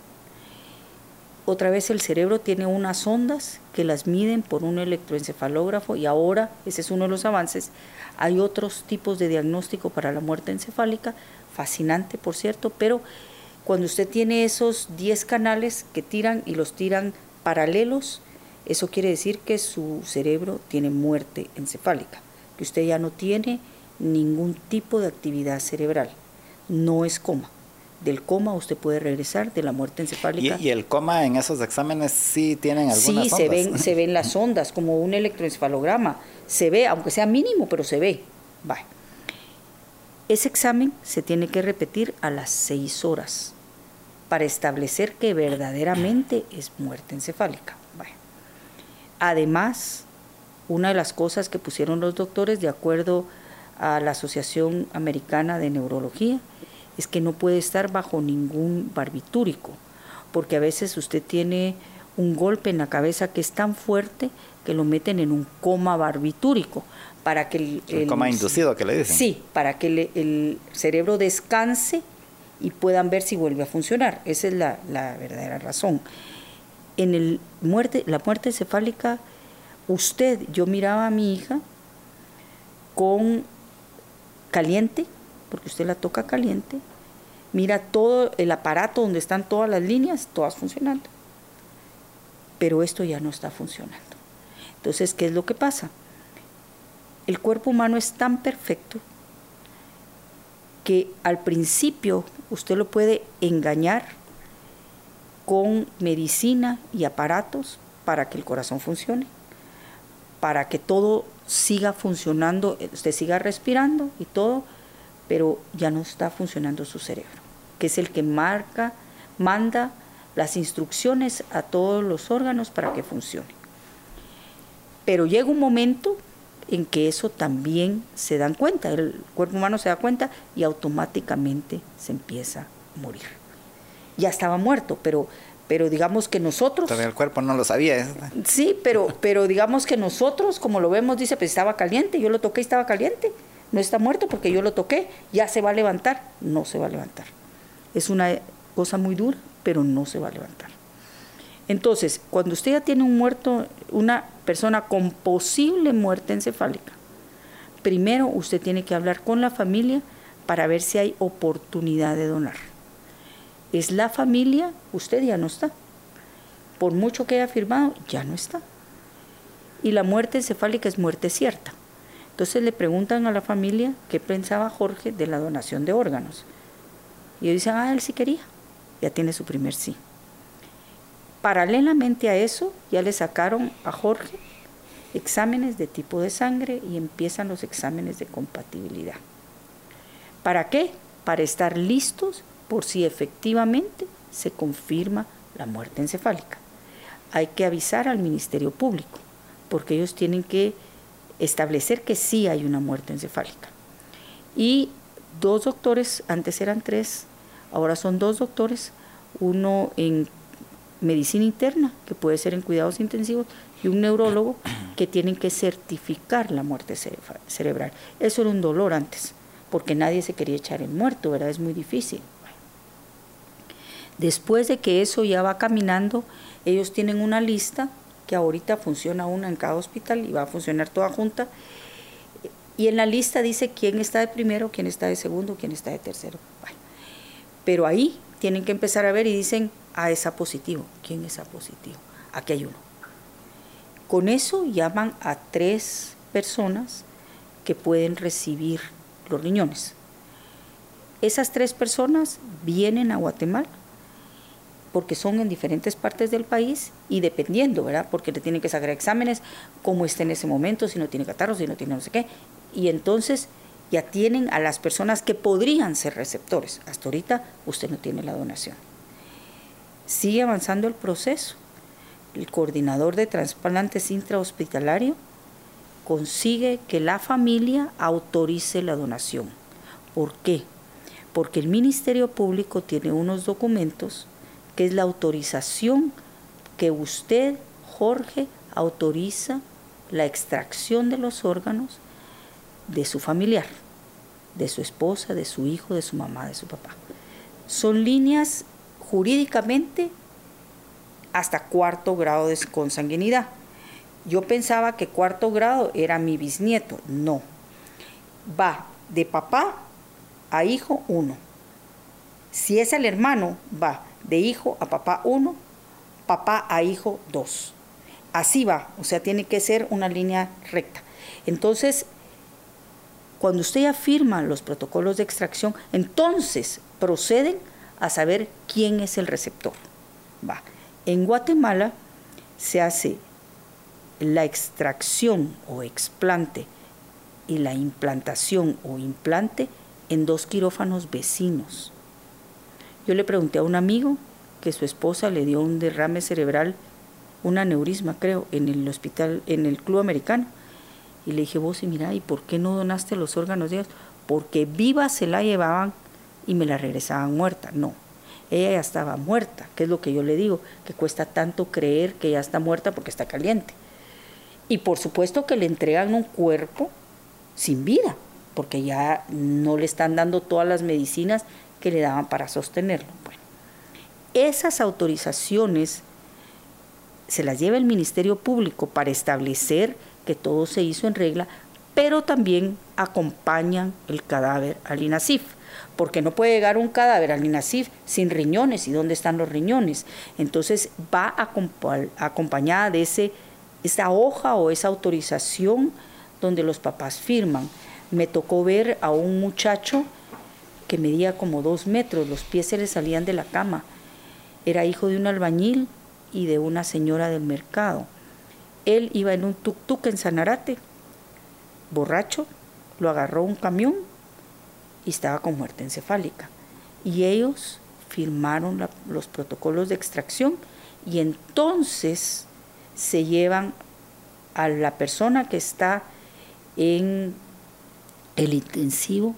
Otra vez el cerebro tiene unas ondas que las miden por un electroencefalógrafo y ahora, ese es uno de los avances, hay otros tipos de diagnóstico para la muerte encefálica, fascinante por cierto, pero cuando usted tiene esos 10 canales que tiran y los tiran paralelos, eso quiere decir que su cerebro tiene muerte encefálica, que usted ya no tiene ningún tipo de actividad cerebral, no es coma. Del coma usted puede regresar, de la muerte encefálica. ¿Y el coma en esos exámenes sí tienen algunas ondas? Sí, se ven las ondas, como un electroencefalograma. Se ve, aunque sea mínimo, pero se ve. Vale. Ese examen se tiene que repetir a las 6 horas para establecer que verdaderamente es muerte encefálica. Vale. Además, una de las cosas que pusieron los doctores, de acuerdo a la Asociación Americana de Neurología, es que no puede estar bajo ningún barbitúrico, porque a veces usted tiene un golpe en la cabeza que es tan fuerte que lo meten en un coma barbitúrico, para que el coma inducido que le dicen. Sí, para que el cerebro descanse y puedan ver si vuelve a funcionar. Esa es la verdadera razón. En la muerte encefálica, yo miraba a mi hija con caliente, porque usted la toca caliente, mira todo el aparato donde están todas las líneas, todas funcionando. Pero esto ya no está funcionando. Entonces, ¿qué es lo que pasa? El cuerpo humano es tan perfecto que al principio usted lo puede engañar con medicina y aparatos para que el corazón funcione, para que todo siga funcionando, usted siga respirando y todo, pero ya no está funcionando su cerebro, que es el que manda las instrucciones a todos los órganos para que funcione. Pero llega un momento en que eso también se dan cuenta, el cuerpo humano se da cuenta y automáticamente se empieza a morir. Ya estaba muerto, pero digamos que nosotros... Todavía el cuerpo no lo sabía. Sí, pero digamos que nosotros, como lo vemos, dice, pues estaba caliente, yo lo toqué y estaba caliente. No está muerto porque yo lo toqué, ya se va a levantar. No se va a levantar. Es una cosa muy dura, pero no se va a levantar. Entonces, cuando usted ya tiene una persona con posible muerte encefálica, primero usted tiene que hablar con la familia para ver si hay oportunidad de donar. Es la familia, usted ya no está. Por mucho que haya firmado, ya no está. Y la muerte encefálica es muerte cierta. Entonces le preguntan a la familia qué pensaba Jorge de la donación de órganos. Y ellos dicen, él sí quería. Ya tiene su primer sí. Paralelamente a eso, ya le sacaron a Jorge exámenes de tipo de sangre y empiezan los exámenes de compatibilidad. ¿Para qué? Para estar listos por si efectivamente se confirma la muerte encefálica. Hay que avisar al Ministerio Público, porque ellos tienen que establecer que sí hay una muerte encefálica. Y 2 doctores, antes eran 3, ahora son 2 doctores, uno en medicina interna, que puede ser en cuidados intensivos, y un neurólogo que tienen que certificar la muerte cerebral. Eso era un dolor antes, porque nadie se quería echar el muerto, ¿verdad? Es muy difícil. Después de que eso ya va caminando, ellos tienen una lista, que ahorita funciona una en cada hospital y va a funcionar toda junta, y en la lista dice quién está de primero, quién está de segundo, quién está de tercero. Bueno, pero ahí tienen que empezar a ver y dicen, es A positivo. ¿Quién es A positivo? Aquí hay uno. Con eso llaman a 3 personas que pueden recibir los riñones. Esas 3 personas vienen a Guatemala porque son en diferentes partes del país y dependiendo, ¿verdad? Porque le tienen que sacar exámenes, cómo está en ese momento, si no tiene catarro, si no tiene no sé qué. Y entonces ya tienen a las personas que podrían ser receptores. Hasta ahorita usted no tiene la donación. Sigue avanzando el proceso. El coordinador de trasplantes intrahospitalario consigue que la familia autorice la donación. ¿Por qué? Porque el Ministerio Público tiene unos documentos que es la autorización que usted, Jorge, autoriza la extracción de los órganos de su familiar, de su esposa, de su hijo, de su mamá, de su papá. Son líneas jurídicamente hasta 4º grado de consanguinidad. Yo pensaba que 4º grado era mi bisnieto. No. Va de papá a hijo 1. Si es el hermano, va de hijo a papá 1, papá a hijo 2. Así va, o sea, tiene que ser una línea recta. Entonces, cuando usted ya firma los protocolos de extracción, entonces proceden a saber quién es el receptor. Va. En Guatemala se hace la extracción o explante y la implantación o implante en 2 quirófanos vecinos. Yo le pregunté a un amigo que su esposa le dio un derrame cerebral un aneurisma, creo, en el hospital, en el Club Americano. Y le dije, vos, y mira, ¿y por qué no donaste los órganos de ellos? Porque viva se la llevaban y me la regresaban muerta. No, ella ya estaba muerta, que es lo que yo le digo, que cuesta tanto creer que ya está muerta porque está caliente. Y por supuesto que le entregan un cuerpo sin vida, porque ya no le están dando todas las medicinas que le daban para sostenerlo. Bueno, esas autorizaciones se las lleva el Ministerio Público para establecer que todo se hizo en regla, pero también acompañan el cadáver al INASIF, porque no puede llegar un cadáver al INASIF sin riñones. ¿Y dónde están los riñones? Entonces va acompañada de esa hoja o esa autorización donde los papás firman. Me tocó ver a un muchacho que medía como 2 metros, los pies se le salían de la cama. Era hijo de un albañil y de una señora del mercado. Él iba en un tuk-tuk en Sanarate, borracho, lo agarró un camión y estaba con muerte encefálica. Y ellos firmaron los protocolos de extracción y entonces se llevan a la persona que está en el intensivo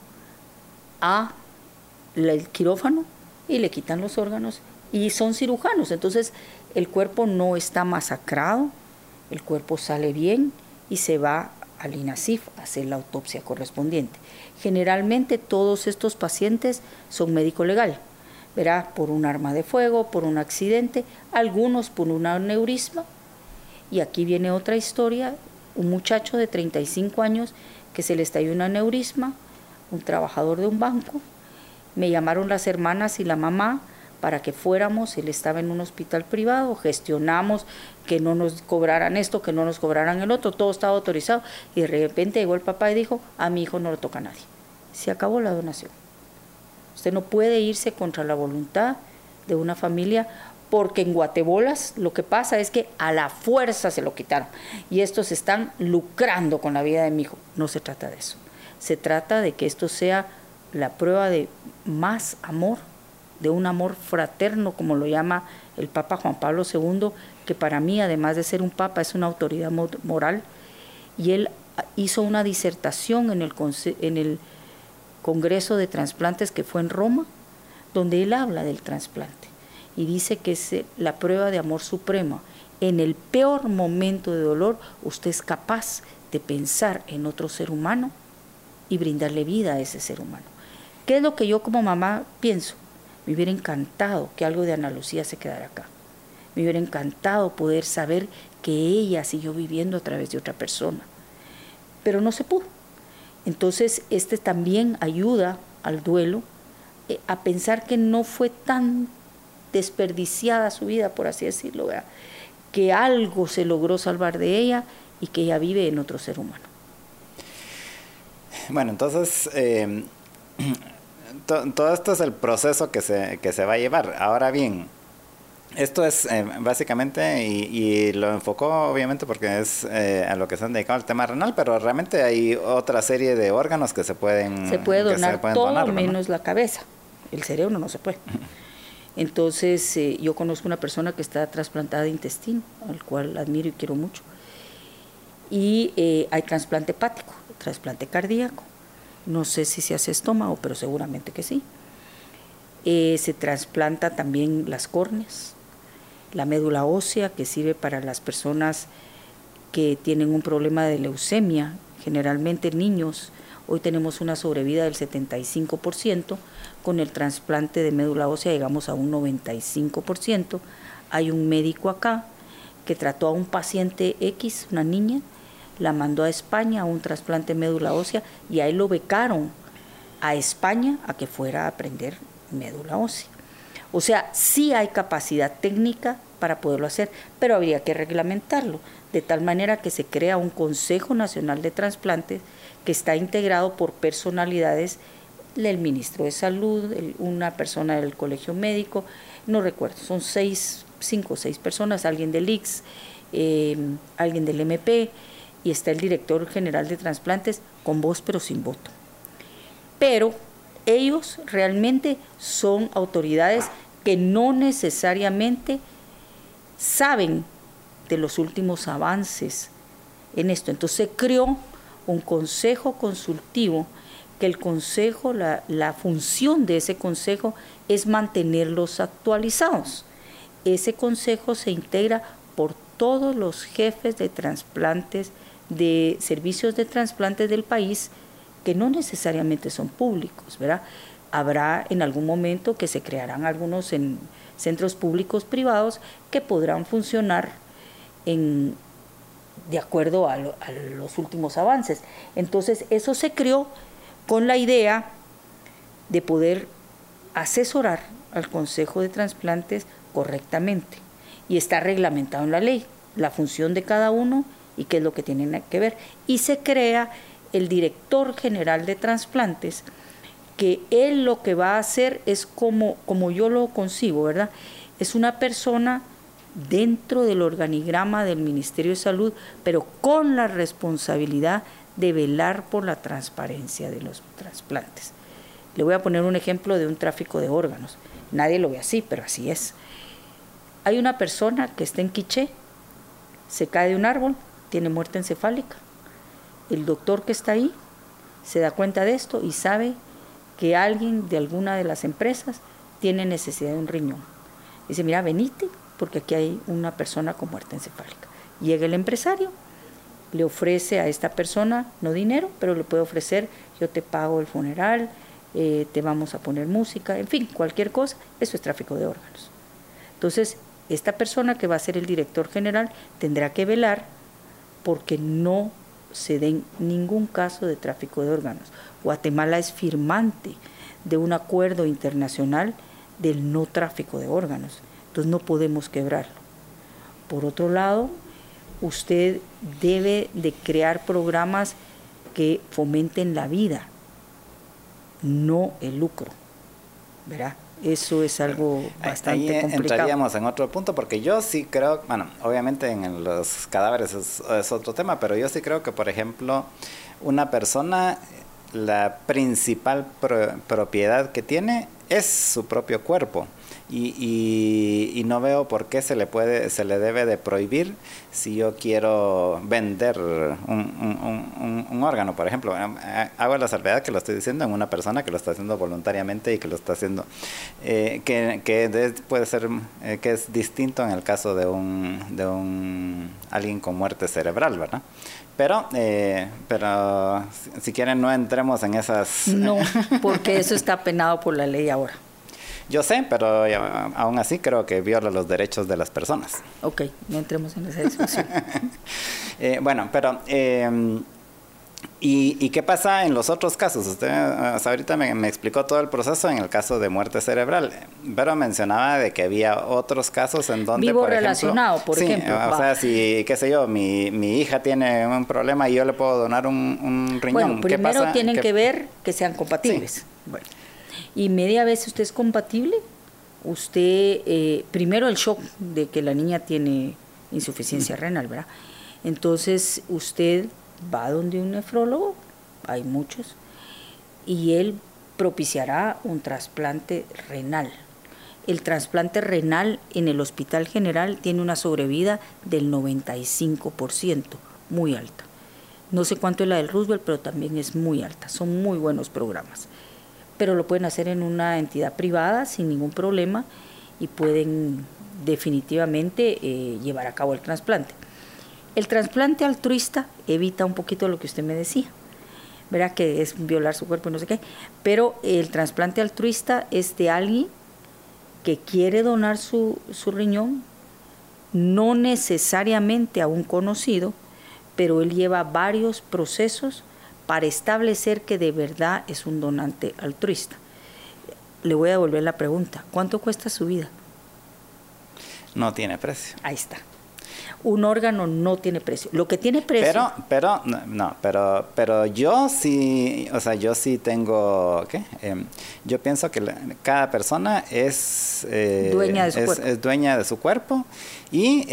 a el quirófano y le quitan los órganos y son cirujanos. Entonces el cuerpo no está masacrado, el cuerpo sale bien y se va al INASIF a hacer la autopsia correspondiente. Generalmente todos estos pacientes son médico legal, verá, por un arma de fuego, por un accidente, algunos por un aneurisma. Y aquí viene otra historia, un muchacho de 35 años que se le estalló un aneurisma, un trabajador de un banco. Me llamaron las hermanas y la mamá para que fuéramos, él estaba en un hospital privado, gestionamos que no nos cobraran esto, que no nos cobraran el otro, todo estaba autorizado, y de repente llegó el papá y dijo, a mi hijo no lo toca a nadie. Se acabó la donación. Usted no puede irse contra la voluntad de una familia, porque en Guatebolas lo que pasa es que a la fuerza se lo quitaron, y estos están lucrando con la vida de mi hijo. No se trata de eso. Se trata de que esto sea la prueba de más amor, de un amor fraterno, como lo llama el Papa Juan Pablo II, que para mí, además de ser un papa, es una autoridad moral, y él hizo una disertación en el Congreso de Trasplantes que fue en Roma, donde él habla del trasplante, y dice que es la prueba de amor suprema. En el peor momento de dolor, usted es capaz de pensar en otro ser humano y brindarle vida a ese ser humano. ¿Qué es lo que yo como mamá pienso? Me hubiera encantado que algo de Ana Lucía se quedara acá. Me hubiera encantado poder saber que ella siguió viviendo a través de otra persona. Pero no se pudo. Entonces, también ayuda al duelo a pensar que no fue tan desperdiciada su vida, por así decirlo, ¿verdad? Que algo se logró salvar de ella y que ella vive en otro ser humano. Bueno, entonces... todo esto es el proceso que se va a llevar. Ahora bien, esto es básicamente, y lo enfocó obviamente porque es a lo que se han dedicado al tema renal, pero realmente hay otra serie de órganos que se pueden donar, todo menos la cabeza. El cerebro no se puede. Entonces, yo conozco una persona que está trasplantada de intestino, al cual admiro y quiero mucho. Y hay trasplante hepático, trasplante cardíaco. No sé si se hace estómago, pero seguramente que sí. Se trasplanta también las córneas, la médula ósea, que sirve para las personas que tienen un problema de leucemia, generalmente niños. Hoy tenemos una sobrevida del 75%, con el trasplante de médula ósea llegamos a un 95%. Hay un médico acá que trató a un paciente X, una niña, la mandó a España a un trasplante de médula ósea y a él lo becaron a España a que fuera a aprender médula ósea. O sea, sí hay capacidad técnica para poderlo hacer, pero habría que reglamentarlo, de tal manera que se crea un Consejo Nacional de Trasplantes que está integrado por personalidades, el ministro de Salud, una persona del Colegio Médico, no recuerdo, son 5 o 6 personas, alguien del ICS, alguien del MP, y está el director general de trasplantes con voz pero sin voto. Pero ellos realmente son autoridades que no necesariamente saben de los últimos avances en esto. Entonces se creó un consejo consultivo, que el consejo, la función de ese consejo es mantenerlos actualizados. Ese consejo se integra por todos los jefes de trasplantes, de servicios de trasplantes del país, que no necesariamente son públicos, ¿verdad? Habrá en algún momento que se crearán algunos en centros públicos privados que podrán funcionar de acuerdo a los últimos avances. Entonces, eso se creó con la idea de poder asesorar al Consejo de Trasplantes correctamente. Y está reglamentado en la ley la función de cada uno y qué es lo que tienen que ver. Y se crea el director general de trasplantes, que él lo que va a hacer es como yo lo concibo, ¿verdad? Es una persona dentro del organigrama del Ministerio de Salud, pero con la responsabilidad de velar por la transparencia de los trasplantes. Le voy a poner un ejemplo de un tráfico de órganos. Nadie lo ve así, pero así es. Hay una persona que está en Quiché, se cae de un árbol, tiene muerte encefálica. El doctor que está ahí se da cuenta de esto y sabe que alguien de alguna de las empresas tiene necesidad de un riñón. Dice, mira, venite, porque aquí hay una persona con muerte encefálica. Llega el empresario, le ofrece a esta persona, no dinero, pero le puede ofrecer, yo te pago el funeral, te vamos a poner música, en fin, cualquier cosa. Eso es tráfico de órganos. Entonces, esta persona que va a ser el director general tendrá que velar porque no se den ningún caso de tráfico de órganos. Guatemala es firmante de un acuerdo internacional del no tráfico de órganos, entonces no podemos quebrarlo. Por otro lado, usted debe de crear programas que fomenten la vida, no el lucro, ¿verdad? Eso es algo bastante complicado. Entraríamos en otro punto, porque yo sí creo, bueno, obviamente en los cadáveres es otro tema, pero yo sí creo que, por ejemplo, una persona, la principal propiedad que tiene es su propio cuerpo. Y no veo por qué se le debe de prohibir si yo quiero vender un órgano, por ejemplo. Hago la salvedad que lo estoy diciendo en una persona que lo está haciendo voluntariamente y que lo está haciendo, puede ser que es distinto en el caso de alguien con muerte cerebral, ¿verdad? Pero si quieren no entremos en esas... No, porque eso está penado por la ley ahora. Yo sé, pero aún así creo que viola los derechos de las personas. Ok, no entremos en esa discusión. Bueno, pero... ¿Y qué pasa en los otros casos? Usted ahorita me explicó todo el proceso en el caso de muerte cerebral, pero mencionaba de que había otros casos en donde, vivo por relacionado, ejemplo, por ejemplo. O sea, si, qué sé yo, mi hija tiene un problema y yo le puedo donar un riñón. Bueno, primero tienen que ver que sean compatibles. Sí. Bueno, y media vez usted es compatible, usted, primero el shock de que la niña tiene insuficiencia renal, ¿verdad? Entonces usted va donde un nefrólogo, hay muchos, y él propiciará un trasplante renal. El trasplante renal en el Hospital General tiene una sobrevida del 95%, muy alta. No sé cuánto es la del Roosevelt, pero también es muy alta. Son muy buenos programas. Pero lo pueden hacer en una entidad privada sin ningún problema y pueden definitivamente llevar a cabo el trasplante. El trasplante altruista evita un poquito lo que usted me decía, ¿verdad? Que es violar su cuerpo y no sé qué. Pero el trasplante altruista es de alguien que quiere donar su riñón, no necesariamente a un conocido, pero él lleva varios procesos para establecer que de verdad es un donante altruista. Le voy a devolver la pregunta, ¿cuánto cuesta su vida? No tiene precio. Ahí está. Un órgano no tiene precio. Lo que tiene precio... Pero yo sí, o sea, yo sí tengo, ¿qué? Yo pienso que cada persona es dueña de su cuerpo. Es dueña de su cuerpo y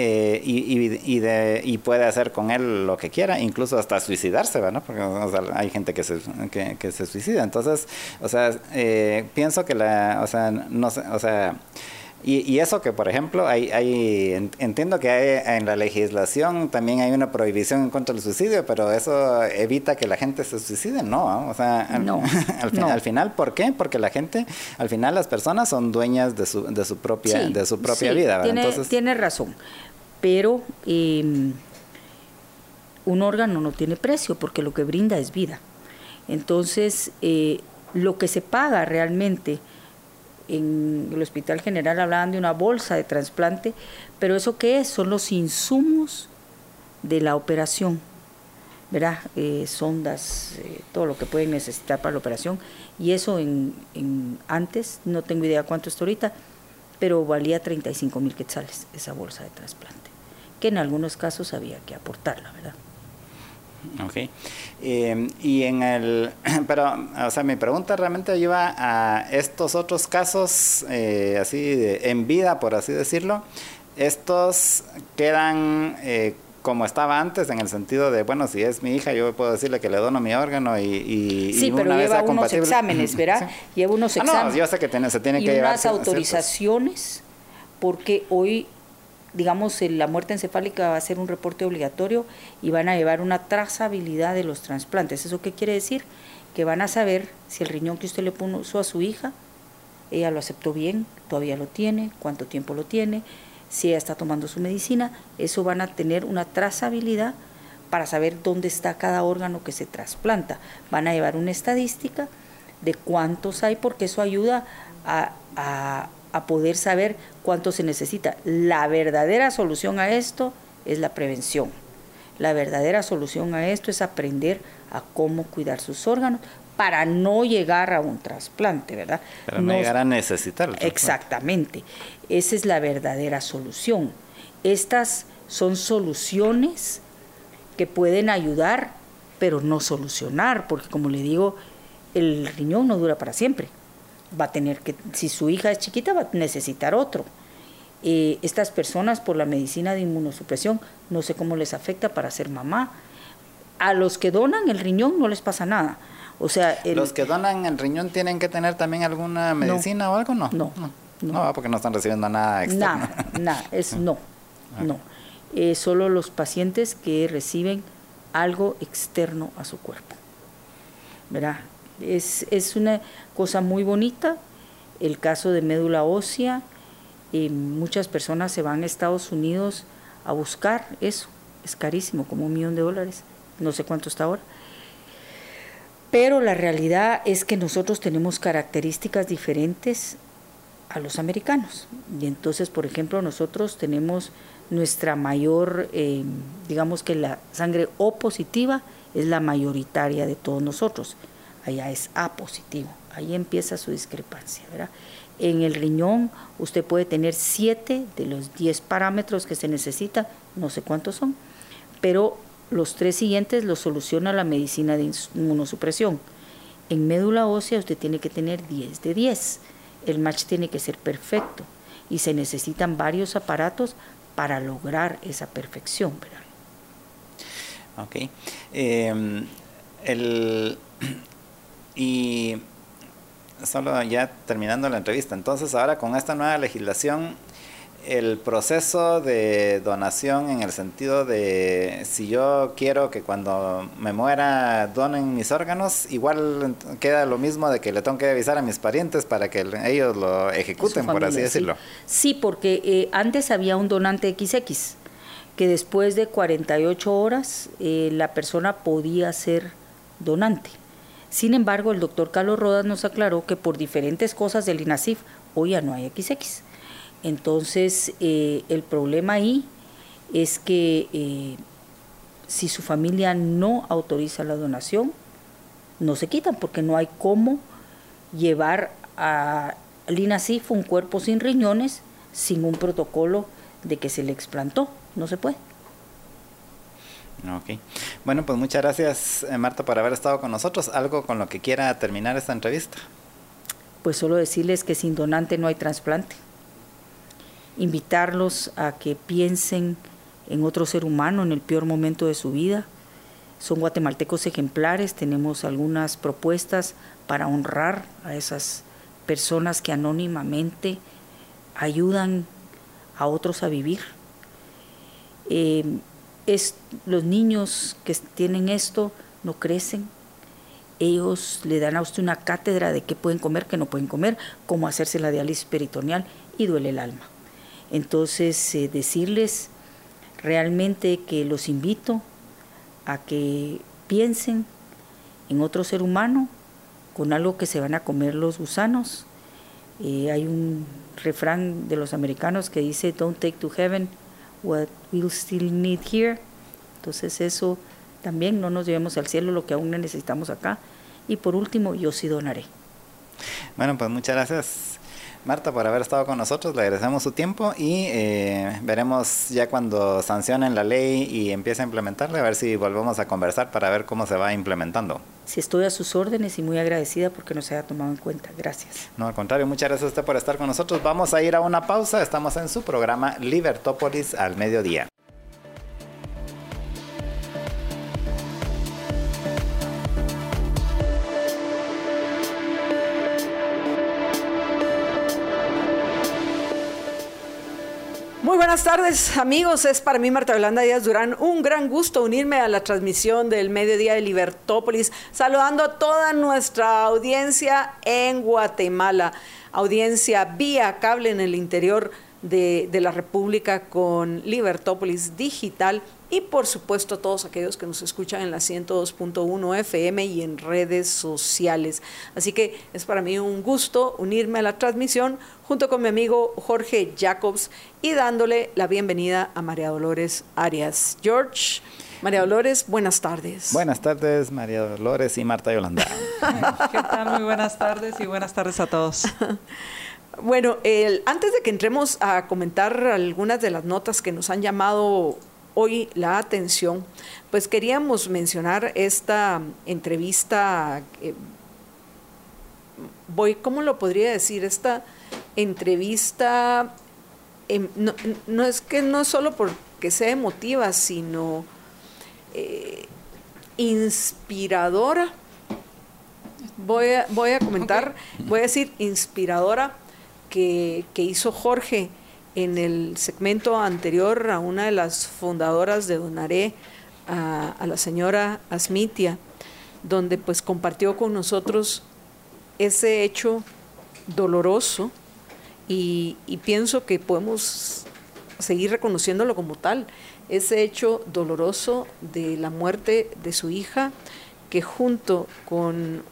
puede hacer con él lo que quiera, incluso hasta suicidarse, ¿verdad? Porque o sea, hay gente que se suicida. Entonces, o sea, pienso que Y eso que, por ejemplo, entiendo que hay, en la legislación también hay una prohibición en contra del suicidio, pero eso evita que la gente se suicide, ¿no? O sea, al final, ¿por qué? Porque la gente, al final las personas son dueñas de su propia vida, ¿verdad? Entonces, tiene razón, pero un órgano no tiene precio porque lo que brinda es vida. Entonces, lo que se paga realmente, en el Hospital General hablaban de una bolsa de trasplante, pero ¿eso qué es? Son los insumos de la operación, ¿verdad? Sondas, todo lo que pueden necesitar para la operación, y eso antes, no tengo idea cuánto está ahorita, pero valía 35,000 quetzales esa bolsa de trasplante, que en algunos casos había que aportarla, ¿verdad? Okay. Pero, o sea, mi pregunta realmente iba a estos otros casos, en vida, por así decirlo. Estos quedan como estaba antes, en el sentido de, bueno, si es mi hija, yo puedo decirle que le dono mi órgano sí, pero lleva unos exámenes, ¿verdad? Sí. Lleva unos exámenes. No, yo sé que se tiene que llevar unas autorizaciones, porque hoy, digamos, la muerte encefálica va a ser un reporte obligatorio y van a llevar una trazabilidad de los trasplantes. ¿Eso qué quiere decir? Que van a saber si el riñón que usted le puso a su hija, ella lo aceptó bien, todavía lo tiene, cuánto tiempo lo tiene, si ella está tomando su medicina. Eso van a tener una trazabilidad para saber dónde está cada órgano que se trasplanta. Van a llevar una estadística de cuántos hay, porque eso ayuda a poder saber cuánto se necesita. La verdadera solución a esto es la prevención. La verdadera solución a esto es aprender a cómo cuidar sus órganos para no llegar a un trasplante, ¿verdad? Para no llegar a necesitarlo. Exactamente. Esa es la verdadera solución. Estas son soluciones que pueden ayudar, pero no solucionar, porque como le digo, el riñón no dura para siempre. Va a tener que, si su hija es chiquita, va a necesitar otro. Estas personas, por la medicina de inmunosupresión, no sé cómo les afecta para ser mamá. A los que donan el riñón no les pasa nada. O sea, ¿los que donan el riñón tienen que tener también alguna medicina o algo? No, porque no están recibiendo nada externo. Nada, no. Solo los pacientes que reciben algo externo a su cuerpo, ¿verdad? Es una cosa muy bonita. El caso de médula ósea, muchas personas se van a Estados Unidos a buscar eso. Es carísimo, como $1 millón, no sé cuánto está ahora. Pero la realidad es que nosotros tenemos características diferentes a los americanos. Y entonces, por ejemplo, nosotros tenemos nuestra mayor, digamos que la sangre O positiva es la mayoritaria de todos nosotros. Allá es A positivo. Ahí empieza su discrepancia, ¿verdad? En el riñón usted puede tener 7 de los 10 parámetros que se necesitan, no sé cuántos son, pero los 3 siguientes los soluciona la medicina de inmunosupresión. En médula ósea usted tiene que tener 10 de 10. El match tiene que ser perfecto y se necesitan varios aparatos para lograr esa perfección, ¿verdad? Ok. Y solo ya terminando la entrevista, entonces ahora con esta nueva legislación, el proceso de donación, en el sentido de si yo quiero que cuando me muera donen mis órganos, igual queda lo mismo de que le tengo que avisar a mis parientes para que ellos lo ejecuten, familia, por así decirlo. Sí, porque antes había un donante XX, que después de 48 horas la persona podía ser donante. Sin embargo, el doctor Carlos Rodas nos aclaró que por diferentes cosas del INASIF hoy ya no hay XX. Entonces, el problema ahí es que si su familia no autoriza la donación, no se quitan, porque no hay cómo llevar al INASIF un cuerpo sin riñones sin un protocolo de que se le explantó. No se puede. Ok. Bueno, pues muchas gracias, Marta, por haber estado con nosotros. ¿Algo con lo que quiera terminar esta entrevista? Pues solo decirles que sin donante no hay trasplante. Invitarlos a que piensen en otro ser humano en el peor momento de su vida. Son guatemaltecos ejemplares, tenemos algunas propuestas para honrar a esas personas que anónimamente ayudan a otros a vivir. Los niños que tienen esto no crecen. Ellos le dan a usted una cátedra de qué pueden comer, qué no pueden comer, cómo hacerse la diálisis peritoneal, y duele el alma. Entonces, decirles realmente que los invito a que piensen en otro ser humano con algo que se van a comer los gusanos. Hay un refrán de los americanos que dice, don't take to heaven what we'll still need here. Entonces eso también, no nos llevemos al cielo lo que aún necesitamos acá. Y por último, yo sí donaré. Bueno, pues muchas gracias, Marta, por haber estado con nosotros. Le agradecemos su tiempo y veremos ya cuando sancionen la ley y empiece a implementarla, a ver si volvemos a conversar para ver cómo se va implementando. Sí, estoy a sus órdenes y muy agradecida porque nos haya tomado en cuenta. Gracias. No, al contrario, muchas gracias a usted por estar con nosotros. Vamos a ir a una pausa. Estamos en su programa Libertópolis al mediodía. Muy buenas tardes, amigos. Es para mí, Marta Yolanda Díaz Durán, un gran gusto unirme a la transmisión del mediodía de Libertópolis, saludando a toda nuestra audiencia en Guatemala, audiencia vía cable en el interior de la República con Libertópolis Digital, y por supuesto todos aquellos que nos escuchan en la 102.1 FM y en redes sociales. Así que es para mí un gusto unirme a la transmisión junto con mi amigo Jorge Jacobs y dándole la bienvenida a María Dolores Arias. George, María Dolores, buenas tardes. Buenas tardes, María Dolores y Marta Yolanda. ¿Qué tal? Muy buenas tardes y buenas tardes a todos. Bueno, antes de que entremos a comentar algunas de las notas que nos han llamado hoy la atención, pues queríamos mencionar esta entrevista, ¿cómo lo podría decir? Esta entrevista, no es que no solo porque sea emotiva, sino inspiradora. Voy a comentar, voy a decir inspiradora, que hizo Jorge en el segmento anterior a una de las fundadoras de Donaré, a la señora Asmitia, donde pues compartió con nosotros ese hecho doloroso y pienso que podemos seguir reconociéndolo como tal, ese hecho doloroso de la muerte de su hija, que junto con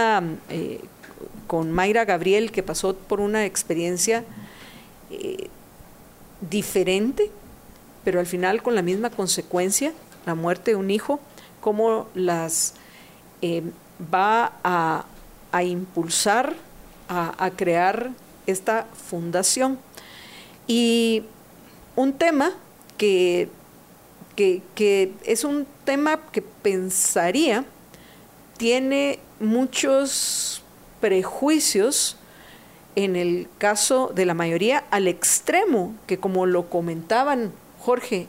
con Mayra Gabriel, que pasó por una experiencia diferente, pero al final con la misma consecuencia, la muerte de un hijo, cómo las va a impulsar a crear esta fundación. Y un tema que es un tema que pensaría tiene muchos prejuicios, en el caso de la mayoría, al extremo, que como lo comentaban Jorge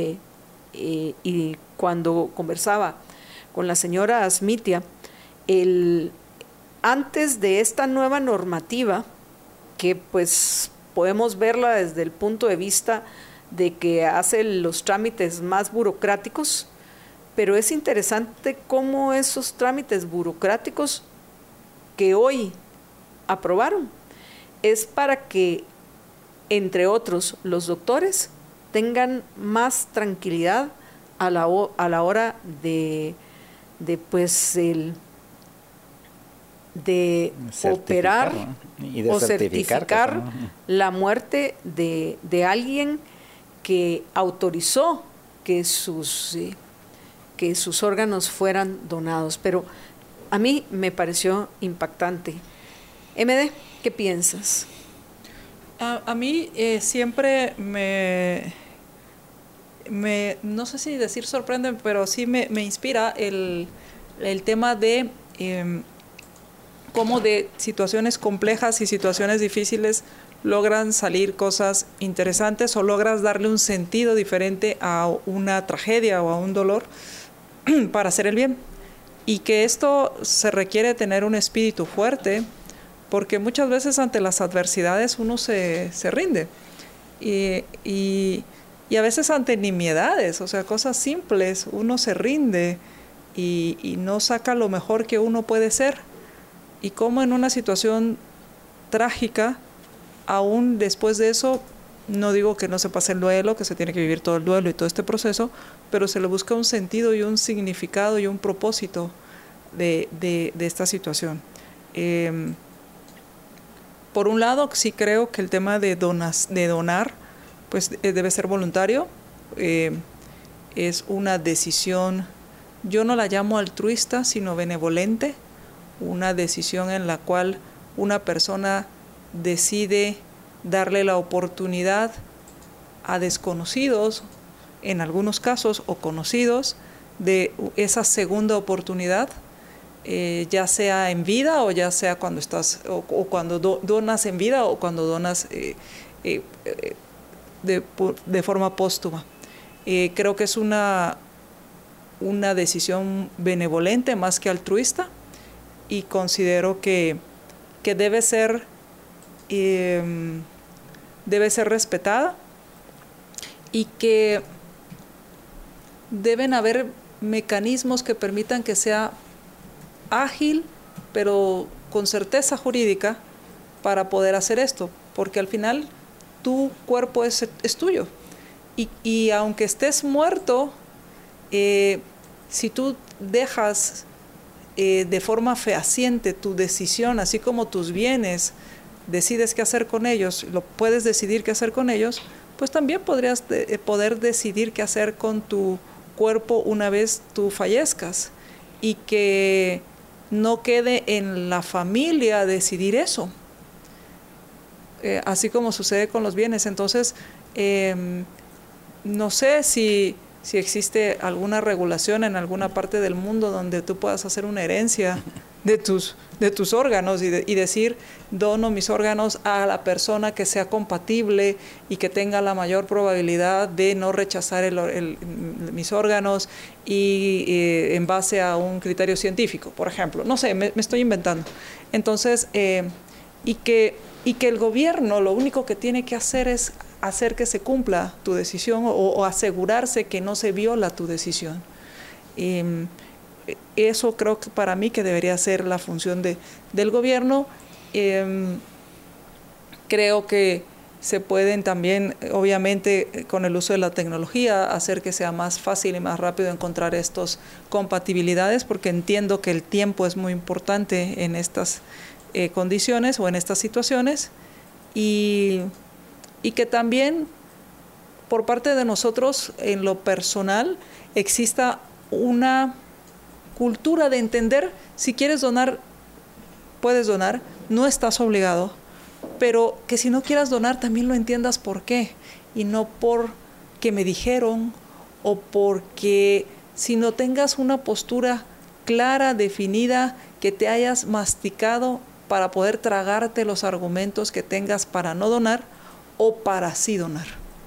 y cuando conversaba con la señora Asmitia, antes de esta nueva normativa, que pues podemos verla desde el punto de vista de que hace los trámites más burocráticos, pero es interesante cómo esos trámites burocráticos que hoy aprobaron es para que, entre otros, los doctores tengan más tranquilidad a la hora de operar y de o certificar la muerte de alguien que autorizó que sus órganos fueran donados. Pero a mí me pareció impactante. MD, ¿qué piensas? A mí siempre no sé si decir sorprende, pero sí me inspira el tema de cómo de situaciones complejas y situaciones difíciles logran salir cosas interesantes o logras darle un sentido diferente a una tragedia o a un dolor para hacer el bien. Y que esto se requiere tener un espíritu fuerte, porque muchas veces ante las adversidades uno se rinde. Y a veces ante nimiedades, o sea, cosas simples, uno se rinde y no saca lo mejor que uno puede ser. Y como en una situación trágica, aún después de eso, no digo que no se pase el duelo, que se tiene que vivir todo el duelo y todo este proceso, pero se le busca un sentido y un significado y un propósito de esta situación. Por un lado, sí creo que el tema de donar, pues debe ser voluntario. Es una decisión, yo no la llamo altruista, sino benevolente, una decisión en la cual una persona decide darle la oportunidad a desconocidos, en algunos casos, o conocidos, de esa segunda oportunidad, ya sea en vida o ya sea cuando estás, o cuando donas en vida o cuando donas de forma póstuma. Creo que es una decisión benevolente más que altruista, y considero que debe ser respetada, y que deben haber mecanismos que permitan que sea ágil, pero con certeza jurídica, para poder hacer esto, porque al final tu cuerpo es tuyo, y aunque estés muerto, si tú dejas de forma fehaciente tu decisión, así como tus bienes, decides qué hacer con ellos, lo puedes decidir qué hacer con ellos, pues también podrías poder decidir qué hacer con tu cuerpo una vez tú fallezcas, y que no quede en la familia decidir eso, así como sucede con los bienes. Entonces, no sé si existe alguna regulación en alguna parte del mundo donde tú puedas hacer una herencia de tus órganos y decir, dono mis órganos a la persona que sea compatible y que tenga la mayor probabilidad de no rechazar mis órganos, y en base a un criterio científico, por ejemplo. No sé, me estoy inventando. Entonces, y que el gobierno lo único que tiene que hacer es hacer que se cumpla tu decisión, o asegurarse que no se viola tu decisión. Eso creo que para mí que debería ser la función del gobierno. Creo que se pueden también, obviamente, con el uso de la tecnología, hacer que sea más fácil y más rápido encontrar estas compatibilidades, porque entiendo que el tiempo es muy importante en estas condiciones o en estas situaciones, y que también por parte de nosotros en lo personal exista una cultura de entender, si quieres donar, puedes donar, no estás obligado, pero que si no quieras donar también lo entiendas por qué, y no porque me dijeron, o porque, sino tengas una postura clara, definida, que te hayas masticado para poder tragarte los argumentos que tengas para no donar o para sí donar.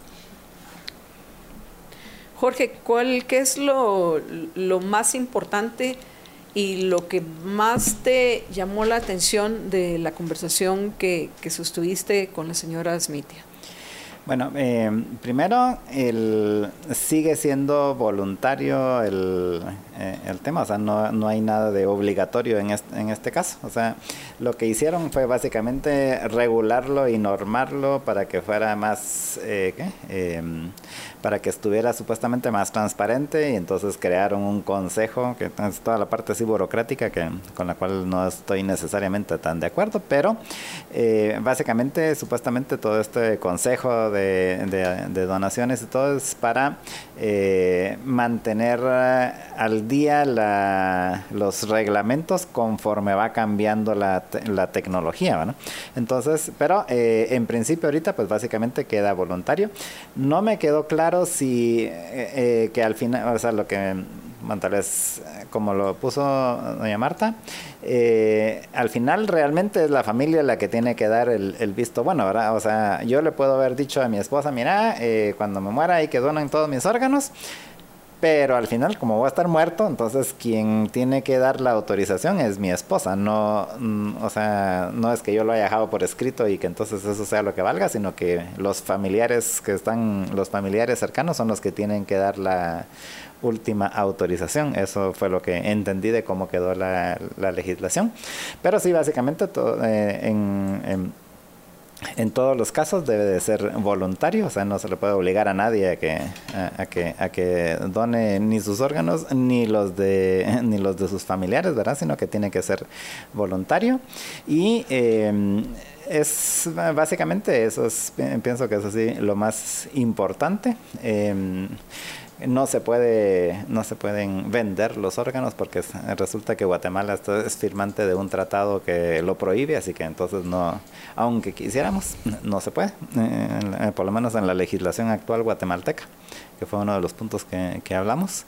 Jorge, ¿qué es lo más importante y lo que más te llamó la atención de la conversación que sostuviste con la señora Smitia? Bueno, primero, sigue siendo voluntario el tema, o sea, no hay nada de obligatorio en este caso. O sea, lo que hicieron fue básicamente regularlo y normarlo para que fuera más, para que estuviera supuestamente más transparente, y entonces crearon un consejo, que es toda la parte así burocrática con la cual no estoy necesariamente tan de acuerdo, pero básicamente, supuestamente todo este consejo de donaciones y todo es para mantener al día los reglamentos conforme va cambiando la tecnología, ¿no? Entonces, pero en principio ahorita pues básicamente queda voluntario. No me quedó claro si que al final, o sea, lo que tal vez como lo puso doña Marta, al final realmente es la familia la que tiene que dar el visto bueno, ¿verdad? O sea, yo le puedo haber dicho a mi esposa, mira, cuando me muera hay que donen todos mis órganos, pero al final, como voy a estar muerto, entonces quien tiene que dar la autorización es mi esposa. No, o sea, no es que yo lo haya dejado por escrito y que entonces eso sea lo que valga, sino que los familiares cercanos son los que tienen que dar la última autorización. Eso fue lo que entendí de cómo quedó la legislación. Pero sí, básicamente en todos los casos debe de ser voluntario, o sea, no se le puede obligar a nadie a que done ni sus órganos ni los de sus familiares, ¿verdad? Sino que tiene que ser voluntario. Y es básicamente eso, pienso que es así lo más importante. No se pueden vender los órganos porque resulta que Guatemala es firmante de un tratado que lo prohíbe, así que entonces no, aunque quisiéramos, no se puede, por lo menos en la legislación actual guatemalteca, que fue uno de los puntos que hablamos.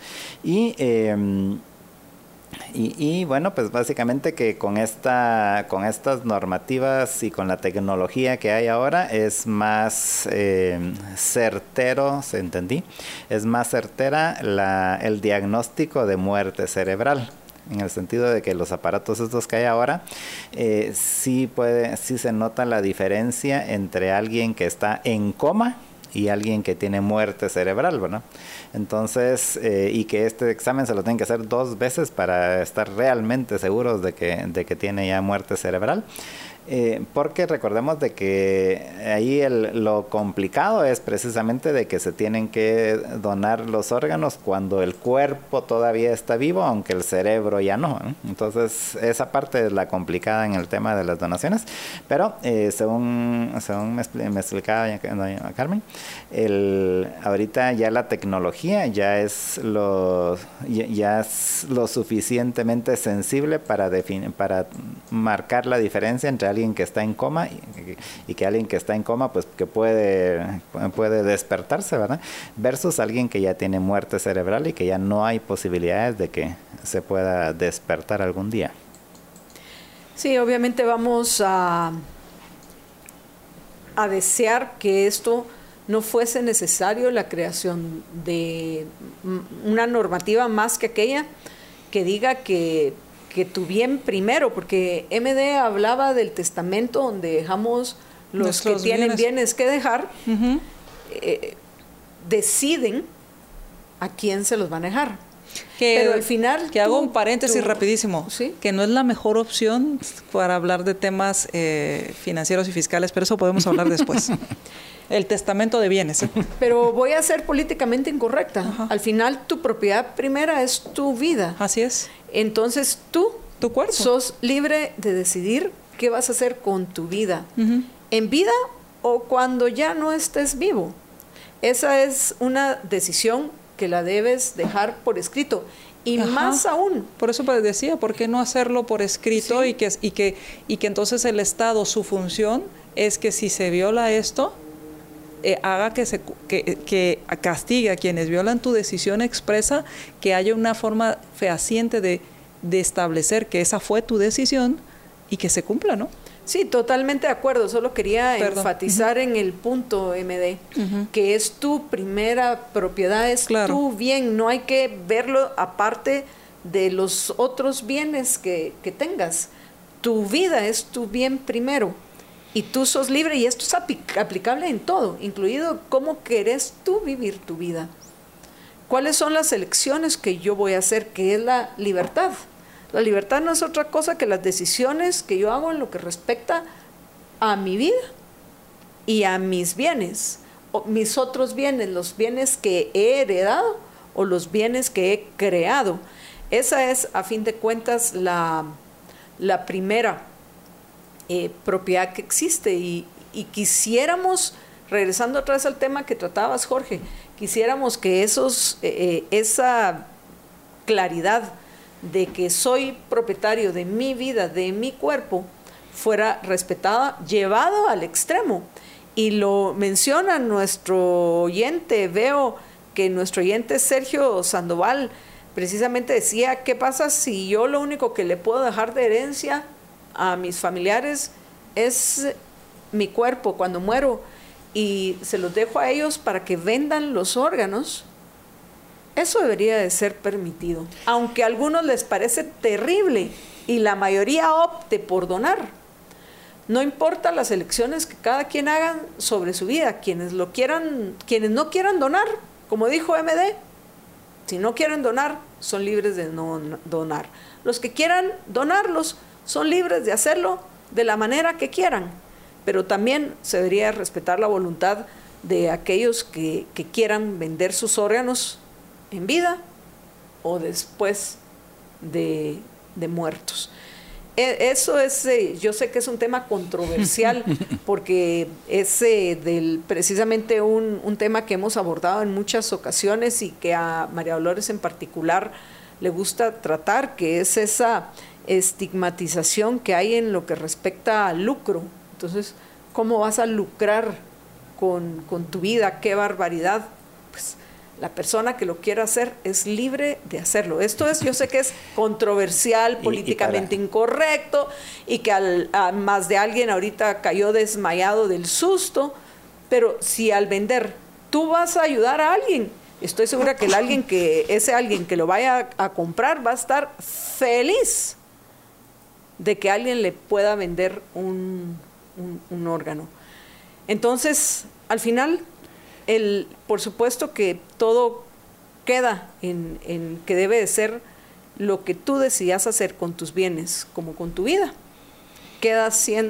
Y bueno, pues básicamente que con estas normativas y con la tecnología que hay ahora es más certero, es más certera el diagnóstico de muerte cerebral, en el sentido de que los aparatos estos que hay ahora sí se nota la diferencia entre alguien que está en coma y alguien que tiene muerte cerebral, ¿verdad? Entonces, y que este examen se lo tienen que hacer 2 veces para estar realmente seguros de que tiene ya muerte cerebral. Porque recordemos de que ahí lo complicado es precisamente de que se tienen que donar los órganos cuando el cuerpo todavía está vivo, aunque el cerebro ya no, ¿eh? Entonces esa parte es la complicada en el tema de las donaciones, pero según me explicaba Carmen, ahorita ya la tecnología ya es lo suficientemente sensible para marcar la diferencia entre alguien que está en coma y que alguien que está en coma pues que puede despertarse, ¿verdad? Versus alguien que ya tiene muerte cerebral y que ya no hay posibilidades de que se pueda despertar algún día. Sí, obviamente vamos a desear que esto no fuese necesario, la creación de una normativa más que aquella que diga que tu bien primero, porque MD hablaba del testamento donde dejamos los que tienen bienes que dejar, deciden a quién se los van a dejar. Pero al final... Que hago un paréntesis rapidísimo, ¿sí? Que no es la mejor opción para hablar de temas financieros y fiscales, pero eso podemos hablar después. El testamento de bienes. Pero voy a ser políticamente incorrecta. Ajá. Al final, tu propiedad primera es tu vida. Así es. Entonces tú cuerpo sos libre de decidir qué vas a hacer con tu vida. En vida o cuando ya no estés vivo. Esa es una decisión que la debes dejar por escrito. Y más aún. Por eso decía, ¿por qué no hacerlo por escrito? Sí. y que entonces el Estado, su función es que si se viola esto, haga que castigue a quienes violan tu decisión expresa, que haya una forma fehaciente de establecer que esa fue tu decisión y que se cumpla, ¿no? Sí, totalmente de acuerdo. Solo quería enfatizar en el punto, MD, que es tu primera propiedad, es tu bien. No hay que verlo aparte de los otros bienes que tengas. Tu vida es tu bien primero. Y tú sos libre, y esto es aplicable en todo, incluido cómo querés tú vivir tu vida. ¿Cuáles son las elecciones que yo voy a hacer? ¿Qué es la libertad? La libertad no es otra cosa que las decisiones que yo hago en lo que respecta a mi vida y a mis bienes, o mis otros bienes, los bienes que he heredado o los bienes que he creado. Esa es, a fin de cuentas, la primera propiedad que existe, y quisiéramos, regresando otra vez al tema que tratabas, Jorge, quisiéramos que esa claridad de que soy propietario de mi vida, de mi cuerpo, fuera respetada, llevado al extremo. Y lo menciona nuestro oyente, veo que nuestro oyente Sergio Sandoval precisamente decía, ¿qué pasa si yo lo único que le puedo dejar de herencia a mis familiares es mi cuerpo cuando muero, y se los dejo a ellos para que vendan los órganos? Eso debería de ser permitido, aunque a algunos les parece terrible y la mayoría opte por donar. No importa las elecciones que cada quien haga sobre su vida, quienes no quieran donar, como dijo MD, si no quieren donar, son libres de no donar. Los que quieran donarlos son libres de hacerlo de la manera que quieran, pero también se debería respetar la voluntad de aquellos que quieran vender sus órganos en vida o después de muertos. Eso es, yo sé que es un tema controversial porque es precisamente un tema que hemos abordado en muchas ocasiones y que a María Dolores en particular le gusta tratar, que es esa estigmatización que hay en lo que respecta al lucro. Entonces, ¿cómo vas a lucrar con tu vida? ¡Qué barbaridad! Pues la persona que lo quiera hacer es libre de hacerlo. Esto es, yo sé que es controversial, políticamente incorrecto, y que a más de alguien ahorita cayó desmayado del susto, pero si al vender tú vas a ayudar a alguien, estoy segura que ese alguien que lo vaya a comprar va a estar feliz de que alguien le pueda vender un órgano. Entonces, al final, por supuesto que todo queda en que debe de ser lo que tú decidas hacer con tus bienes, como con tu vida. Queda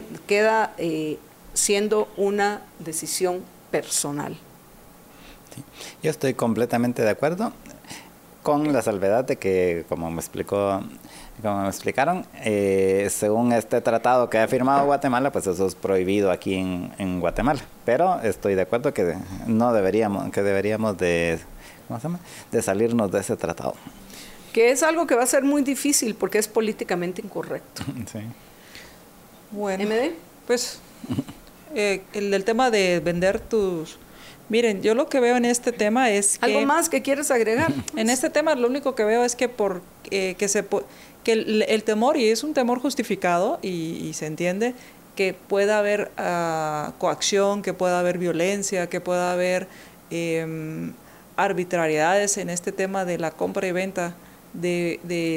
siendo una decisión personal. Sí. Yo estoy completamente de acuerdo, con la salvedad de que, como me explicaron, según este tratado que ha firmado Guatemala, pues eso es prohibido aquí en Guatemala. Pero estoy de acuerdo que deberíamos de, ¿cómo se llama?, de salirnos de ese tratado. Que es algo que va a ser muy difícil porque es políticamente incorrecto. Sí. Bueno, MD. Pues el tema de vender tus... Miren, yo lo que veo en este tema es que... ¿Algo más que quieres agregar? En este tema lo único que veo es que el temor, y es un temor justificado y se entiende, que pueda haber coacción, que pueda haber violencia, que pueda haber arbitrariedades en este tema de la compra y venta de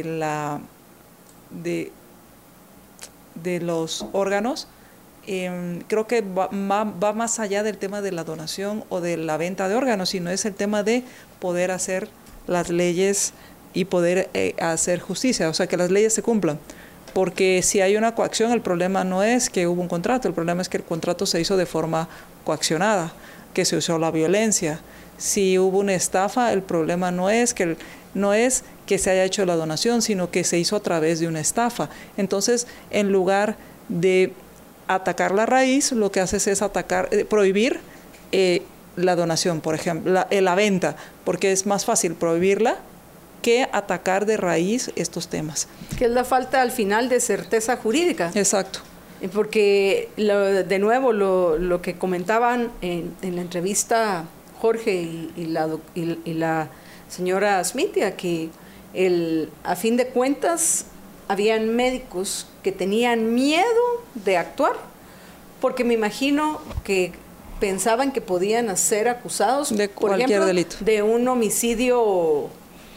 los órganos. Creo que va más allá del tema de la donación o de la venta de órganos, sino es el tema de poder hacer las leyes y poder hacer justicia, o sea, que las leyes se cumplan. Porque si hay una coacción, el problema no es que hubo un contrato, el problema es que el contrato se hizo de forma coaccionada, que se usó la violencia. Si hubo una estafa, el problema no es que se haya hecho la donación, sino que se hizo a través de una estafa. Entonces, en lugar de atacar la raíz, lo que haces es prohibir la donación, por ejemplo, la venta, porque es más fácil prohibirla que atacar de raíz estos temas. Que es la falta al final de certeza jurídica. Exacto. Porque de nuevo lo que comentaban en la entrevista Jorge y la señora Smitia, que a fin de cuentas habían médicos que tenían miedo de actuar, porque me imagino que pensaban que podían ser acusados de por cualquier ejemplo, delito, de un homicidio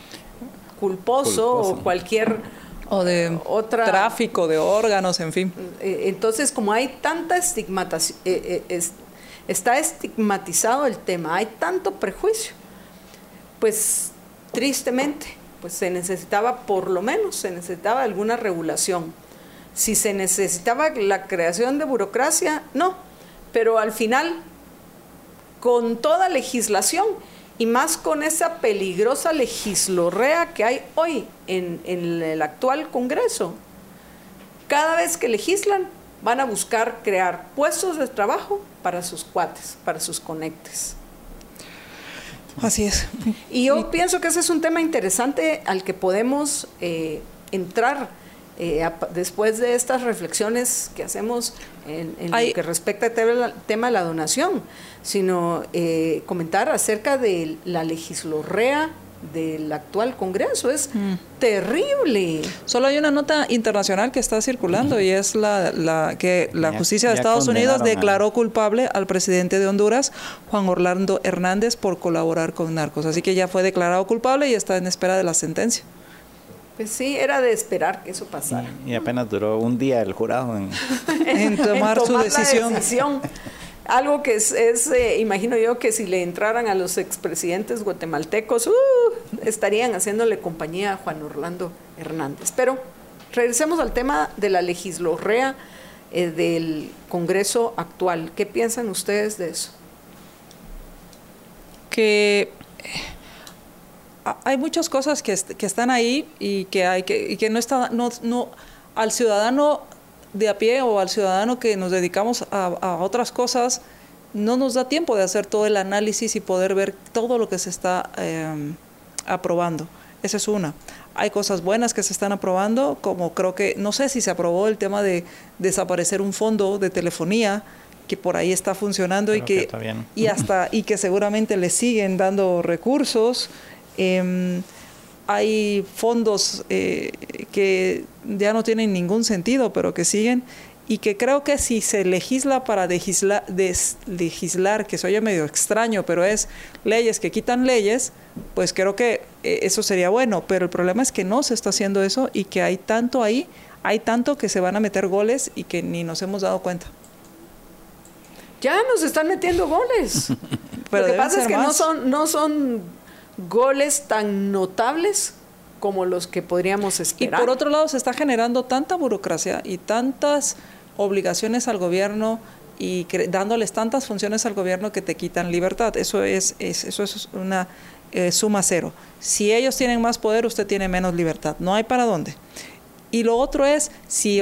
culposo o cualquier o de otra tráfico de órganos, en fin. Entonces, como hay tanta estigmatización, está estigmatizado el tema, hay tanto prejuicio, pues tristemente pues por lo menos se necesitaba alguna regulación. Si se necesitaba la creación de burocracia, no, pero al final, con toda legislación, y más con esa peligrosa legislorrea que hay hoy en el actual Congreso, cada vez que legislan, van a buscar crear puestos de trabajo para sus cuates, para sus conectes. Así es. Y yo pienso que ese es un tema interesante al que podemos entrar después de estas reflexiones que hacemos en lo que respecta al tema de la donación, sino comentar acerca de la legislorrea del actual Congreso. Es terrible. Solo hay una nota internacional que está circulando y es que la justicia de Estados Unidos declaró culpable al presidente de Honduras, Juan Orlando Hernández, por colaborar con narcos. Así que ya fue declarado culpable y está en espera de la sentencia. Pues sí, era de esperar que eso pasara. Y apenas duró un día el jurado en tomar su decisión. Algo que imagino yo que si le entraran a los expresidentes guatemaltecos, estarían haciéndole compañía a Juan Orlando Hernández. Pero regresemos al tema de la legislorrea del Congreso actual. ¿Qué piensan ustedes de eso? Que hay muchas cosas que están ahí y que no al ciudadano de a pie o al ciudadano que nos dedicamos a otras cosas, no nos da tiempo de hacer todo el análisis y poder ver todo lo que se está aprobando. Esa es una. Hay cosas buenas que se están aprobando, como creo que, no sé si se aprobó el tema de desaparecer un fondo de telefonía, que por ahí está funcionando y que seguramente le siguen dando recursos. Hay fondos que ya no tienen ningún sentido, pero que siguen, y que creo que si se legisla para legislar, que se oye medio extraño, pero es leyes que quitan leyes, pues creo que eso sería bueno, pero el problema es que no se está haciendo eso y que hay tanto ahí, hay tanto que se van a meter goles y que ni nos hemos dado cuenta. Ya nos están metiendo goles. Pero lo que pasa es que más. no son goles tan notables como los que podríamos esperar. Y por otro lado se está generando tanta burocracia y tantas obligaciones al gobierno y dándoles tantas funciones al gobierno que te quitan libertad. Eso es una suma cero. Si ellos tienen más poder, usted tiene menos libertad. No hay para dónde. Y lo otro es, si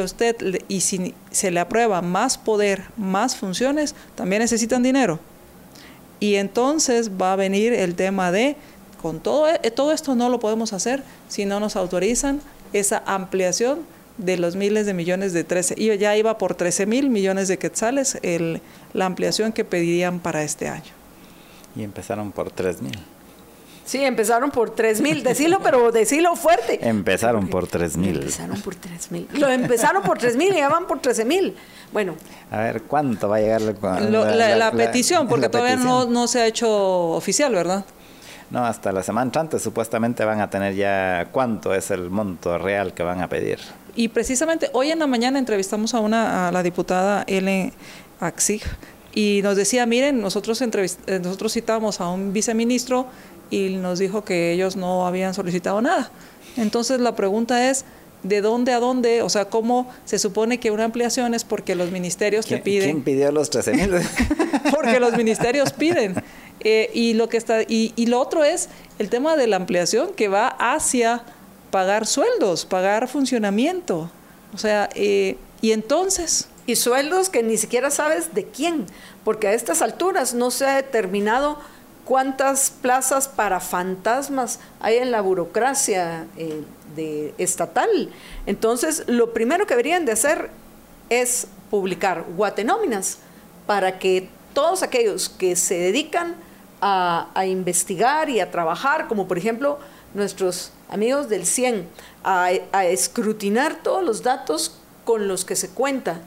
se le aprueba más poder, más funciones, también necesitan dinero. Y entonces va a venir el tema de, con todo esto no lo podemos hacer si no nos autorizan esa ampliación de los miles de millones de 13. Y ya iba por 13,000 millones de quetzales la ampliación que pedirían para este año. Y empezaron por 3,000. Sí, empezaron por 3,000. Decilo, pero decilo fuerte. Empezaron por 3,000. Empezaron por 3,000. Lo empezaron por 3,000 y ya van por 13,000. Bueno. A ver, ¿cuánto va a llegar la petición? Porque todavía no se ha hecho oficial, ¿verdad? No, hasta la semana entrante supuestamente van a tener ya cuánto es el monto real que van a pedir. Y precisamente hoy en la mañana entrevistamos a la diputada Ellen Axig y nos decía, miren, nosotros citamos a un viceministro y nos dijo que ellos no habían solicitado nada. Entonces la pregunta es, ¿de dónde a dónde? O sea, ¿cómo se supone que una ampliación es porque los ministerios te piden? ¿Quién pidió los 13,000? Porque los ministerios piden. Y lo otro es el tema de la ampliación que va hacia pagar sueldos, pagar funcionamiento. O sea, y entonces... Y sueldos que ni siquiera sabes de quién, porque a estas alturas no se ha determinado cuántas plazas para fantasmas hay en la burocracia estatal. Entonces, lo primero que deberían de hacer es publicar guatenóminas para que todos aquellos que se dedican a investigar y a trabajar, como por ejemplo nuestros amigos del CIEN, a escrutinar todos los datos con los que se cuenta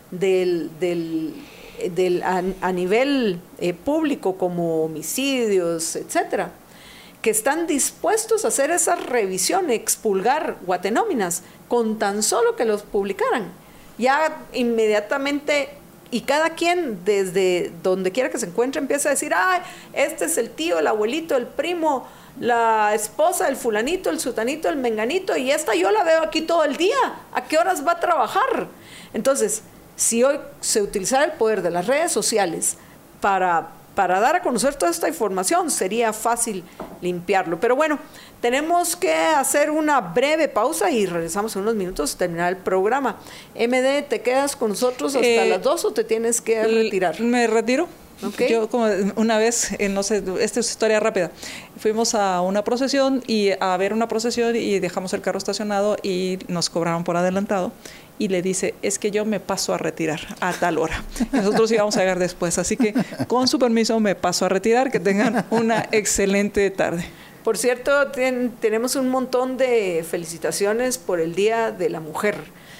a nivel público, como homicidios, etcétera, que están dispuestos a hacer esa revisión, expulgar guatenóminas, con tan solo que los publicaran. Ya inmediatamente, y cada quien desde donde quiera que se encuentre empieza a decir, este es el tío, el abuelito, el primo, la esposa, el fulanito, el sutanito, el menganito, y esta yo la veo aquí todo el día, ¿a qué horas va a trabajar? Entonces, si hoy se utilizara el poder de las redes sociales para dar a conocer toda esta información, sería fácil limpiarlo. Pero bueno, tenemos que hacer una breve pausa y regresamos en unos minutos a terminar el programa. MD, ¿te quedas con nosotros hasta las 2 o te tienes que retirar? Me retiro. Okay. Yo como una vez, no sé, esta es historia rápida, fuimos a una procesión y dejamos el carro estacionado y nos cobraron por adelantado y le dice, es que yo me paso a retirar a tal hora. Nosotros íbamos a llegar después, así que con su permiso me paso a retirar, que tengan una excelente tarde. Por cierto, tenemos un montón de felicitaciones por el Día de la Mujer.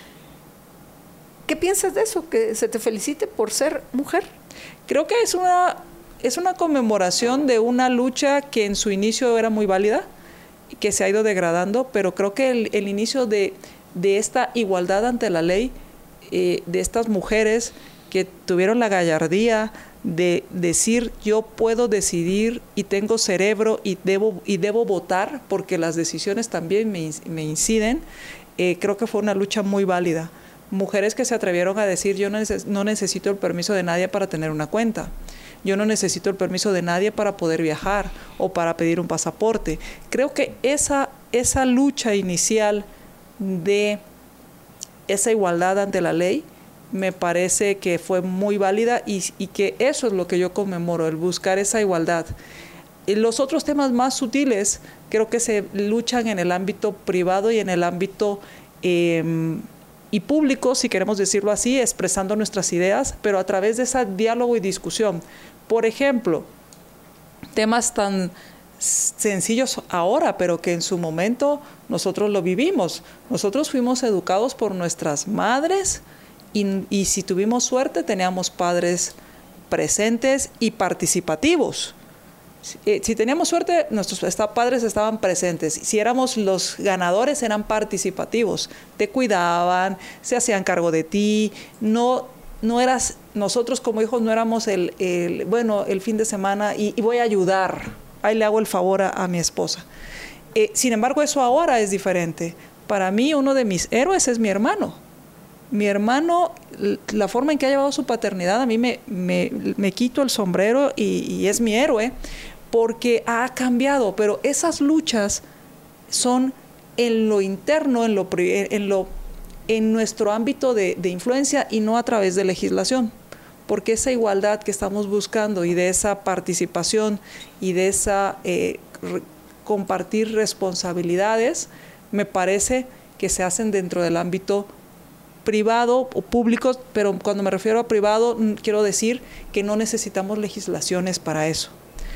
¿Qué piensas de eso? ¿Que se te felicite por ser mujer? Creo que es una conmemoración de una lucha que en su inicio era muy válida, que se ha ido degradando, pero creo que el inicio de esta igualdad ante la ley, de estas mujeres que tuvieron la gallardía de decir yo puedo decidir y tengo cerebro y debo votar porque las decisiones también me inciden, creo que fue una lucha muy válida. Mujeres que se atrevieron a decir yo no necesito el permiso de nadie para tener una cuenta, yo no necesito el permiso de nadie para poder viajar o para pedir un pasaporte. Creo que esa lucha inicial de esa igualdad ante la ley me parece que fue muy válida y que eso es lo que yo conmemoro, el buscar esa igualdad. Los otros temas más sutiles creo que se luchan en el ámbito privado y en el ámbito y público, si queremos decirlo así, expresando nuestras ideas, pero a través de ese diálogo y discusión. Por ejemplo, temas tan sencillos ahora, pero que en su momento nosotros lo vivimos. Nosotros fuimos educados por nuestras madres y si tuvimos suerte teníamos padres presentes y participativos. Si teníamos suerte, nuestros padres estaban presentes. Si éramos los ganadores, eran participativos. Te cuidaban, se hacían cargo de ti. No eras, nosotros como hijos no éramos el fin de semana y voy a ayudar. Ahí le hago el favor a mi esposa. Sin embargo, eso ahora es diferente. Para mí, uno de mis héroes es mi hermano. Mi hermano, la forma en que ha llevado su paternidad, a mí me quito el sombrero y es mi héroe, porque ha cambiado, pero esas luchas son en lo interno, en nuestro ámbito de influencia y no a través de legislación, porque esa igualdad que estamos buscando y de esa participación y de esa compartir responsabilidades, me parece que se hacen dentro del ámbito privado o público, pero cuando me refiero a privado quiero decir que no necesitamos legislaciones para eso.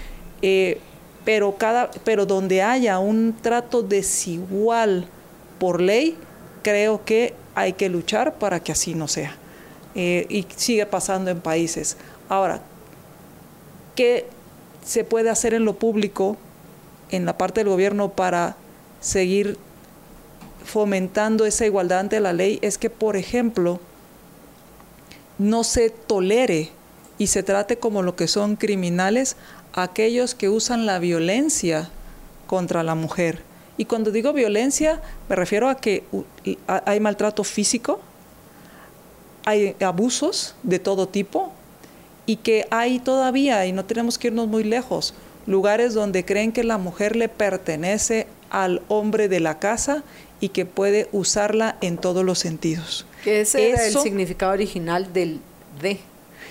Pero donde haya un trato desigual por ley, creo que hay que luchar para que así no sea. Y sigue pasando en países. Ahora, ¿qué se puede hacer en lo público, en la parte del gobierno, para seguir fomentando esa igualdad ante la ley? Es que, por ejemplo, no se tolere y se trate como lo que son criminales a aquellos que usan la violencia contra la mujer. Y cuando digo violencia, me refiero a que hay maltrato físico, hay abusos de todo tipo, y que hay todavía, y no tenemos que irnos muy lejos, lugares donde creen que la mujer le pertenece al hombre de la casa y que puede usarla en todos los sentidos. Que ese era el significado original del de.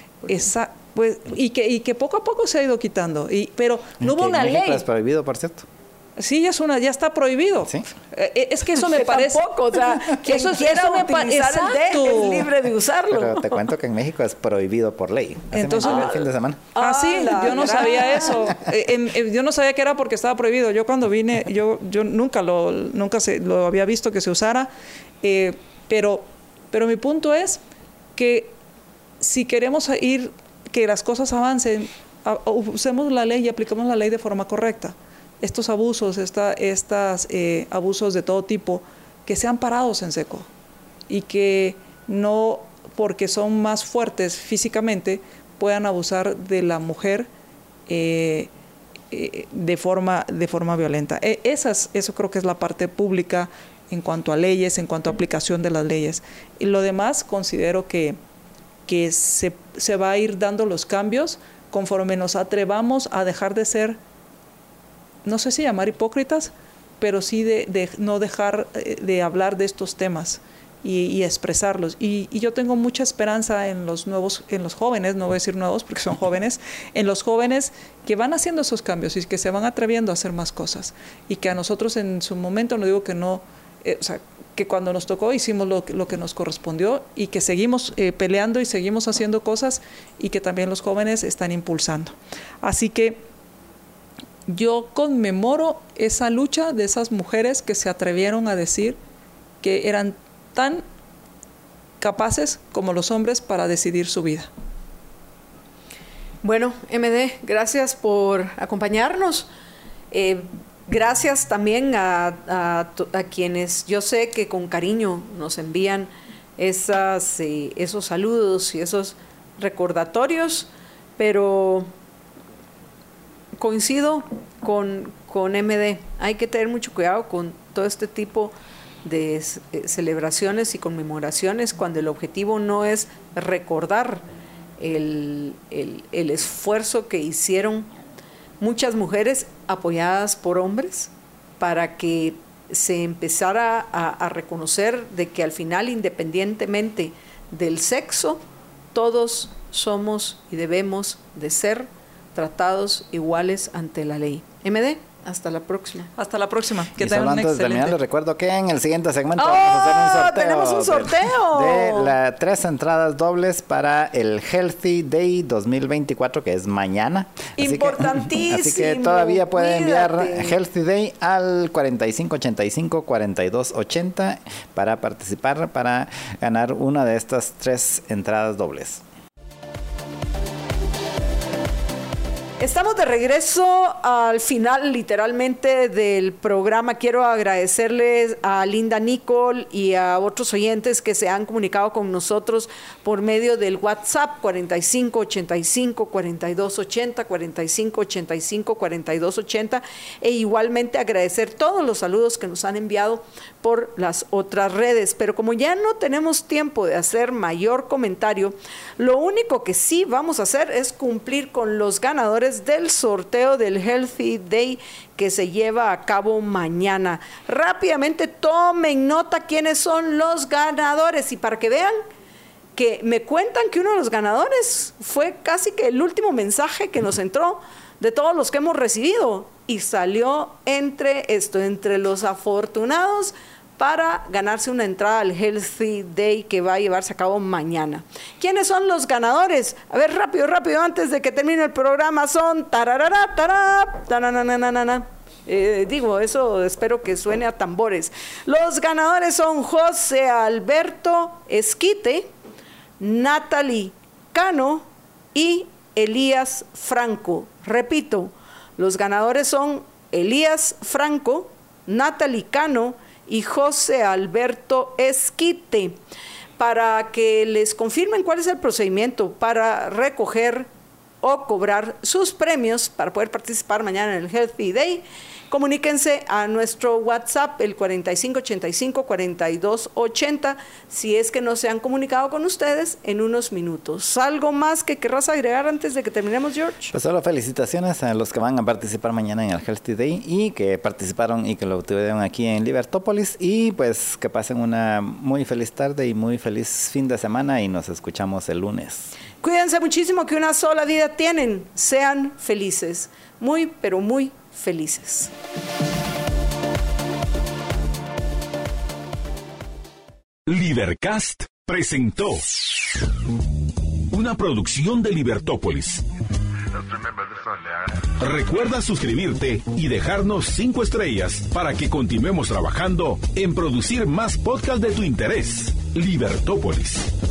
Y que poco a poco se ha ido quitando. Pero no hubo una ley. En México es prohibido, por cierto. Sí, ya está prohibido. ¿Sí? Es que eso me parece... Tampoco, o sea, quien quiera utilizar el de es libre de usarlo. Pero te cuento que en México es prohibido por ley. Entonces, el fin de semana. Sí, yo no sabía eso. Yo no sabía que era porque estaba prohibido. Yo cuando vine, yo nunca lo había visto que se usara. Pero mi punto es que si queremos que las cosas avancen, usemos la ley y aplicamos la ley de forma correcta. Estos abusos, abusos de todo tipo, que sean parados en seco y que no, porque son más fuertes físicamente, puedan abusar de la mujer de forma violenta. Eso creo que es la parte pública en cuanto a leyes, en cuanto a aplicación de las leyes. Y lo demás considero que se va a ir dando los cambios conforme nos atrevamos a dejar de ser, no sé si llamar hipócritas, pero sí de no dejar de hablar de estos temas y expresarlos. Y yo tengo mucha esperanza en los jóvenes, no voy a decir nuevos porque son jóvenes, en los jóvenes que van haciendo esos cambios y que se van atreviendo a hacer más cosas. Y que a nosotros en su momento, no digo que no, que cuando nos tocó hicimos lo que nos correspondió y que seguimos peleando y seguimos haciendo cosas y que también los jóvenes están impulsando. Así que yo conmemoro esa lucha de esas mujeres que se atrevieron a decir que eran tan capaces como los hombres para decidir su vida. Bueno, MD, gracias por acompañarnos. Gracias también a quienes yo sé que con cariño nos envían esos saludos y esos recordatorios, pero coincido con MD. Hay que tener mucho cuidado con todo este tipo de celebraciones y conmemoraciones cuando el objetivo no es recordar el esfuerzo que hicieron muchas mujeres apoyadas por hombres para que se empezara a reconocer de que al final, independientemente del sexo, todos somos y debemos de ser tratados iguales ante la ley. MD, hasta la próxima. Hasta la próxima. Que tengan un excelente. Terminar, les recuerdo que en el siguiente segmento vamos a hacer un sorteo. Tenemos un sorteo de las 3 entradas dobles para el Healthy Day 2024, que es mañana. Importantísimo. Así que todavía pueden enviar Healthy Day al 4585-4280 para participar, para ganar una de estas 3 entradas dobles. Estamos de regreso al final, literalmente, del programa. Quiero agradecerles a Linda Nicole y a otros oyentes que se han comunicado con nosotros por medio del WhatsApp 4585-4280, 4585-4280, e igualmente agradecer todos los saludos que nos han enviado por las otras redes. Pero como ya no tenemos tiempo de hacer mayor comentario, lo único que sí vamos a hacer es cumplir con los ganadores del sorteo del Healthy Day que se lleva a cabo mañana. Rápidamente tomen nota quiénes son los ganadores, y para que vean que me cuentan que uno de los ganadores fue casi que el último mensaje que nos entró de todos los que hemos recibido, y salió entre los afortunados para ganarse una entrada al Healthy Day que va a llevarse a cabo mañana. ¿Quiénes son los ganadores? A ver, rápido, antes de que termine el programa, son eso espero que suene a tambores. Los ganadores son José Alberto Esquite, Natalie Cano y Elías Franco. Repito, los ganadores son Elías Franco, Natalie Cano y José Alberto Esquite. Para que les confirmen cuál es el procedimiento para recoger o cobrar sus premios para poder participar mañana en el Healthy Day, comuníquense a nuestro WhatsApp, el 4585-4280, si es que no se han comunicado con ustedes en unos minutos. ¿Algo más que querrás agregar antes de que terminemos, George? Pues solo felicitaciones a los que van a participar mañana en el Healthy Day y que participaron y que lo tuvieron aquí en Libertópolis, y pues que pasen una muy feliz tarde y muy feliz fin de semana, y nos escuchamos el lunes. Cuídense muchísimo, que una sola vida tienen. Sean felices, muy, pero muy felices. Libercast presentó una producción de Libertópolis. Recuerda suscribirte y dejarnos 5 estrellas para que continuemos trabajando en producir más podcasts de tu interés. Libertópolis.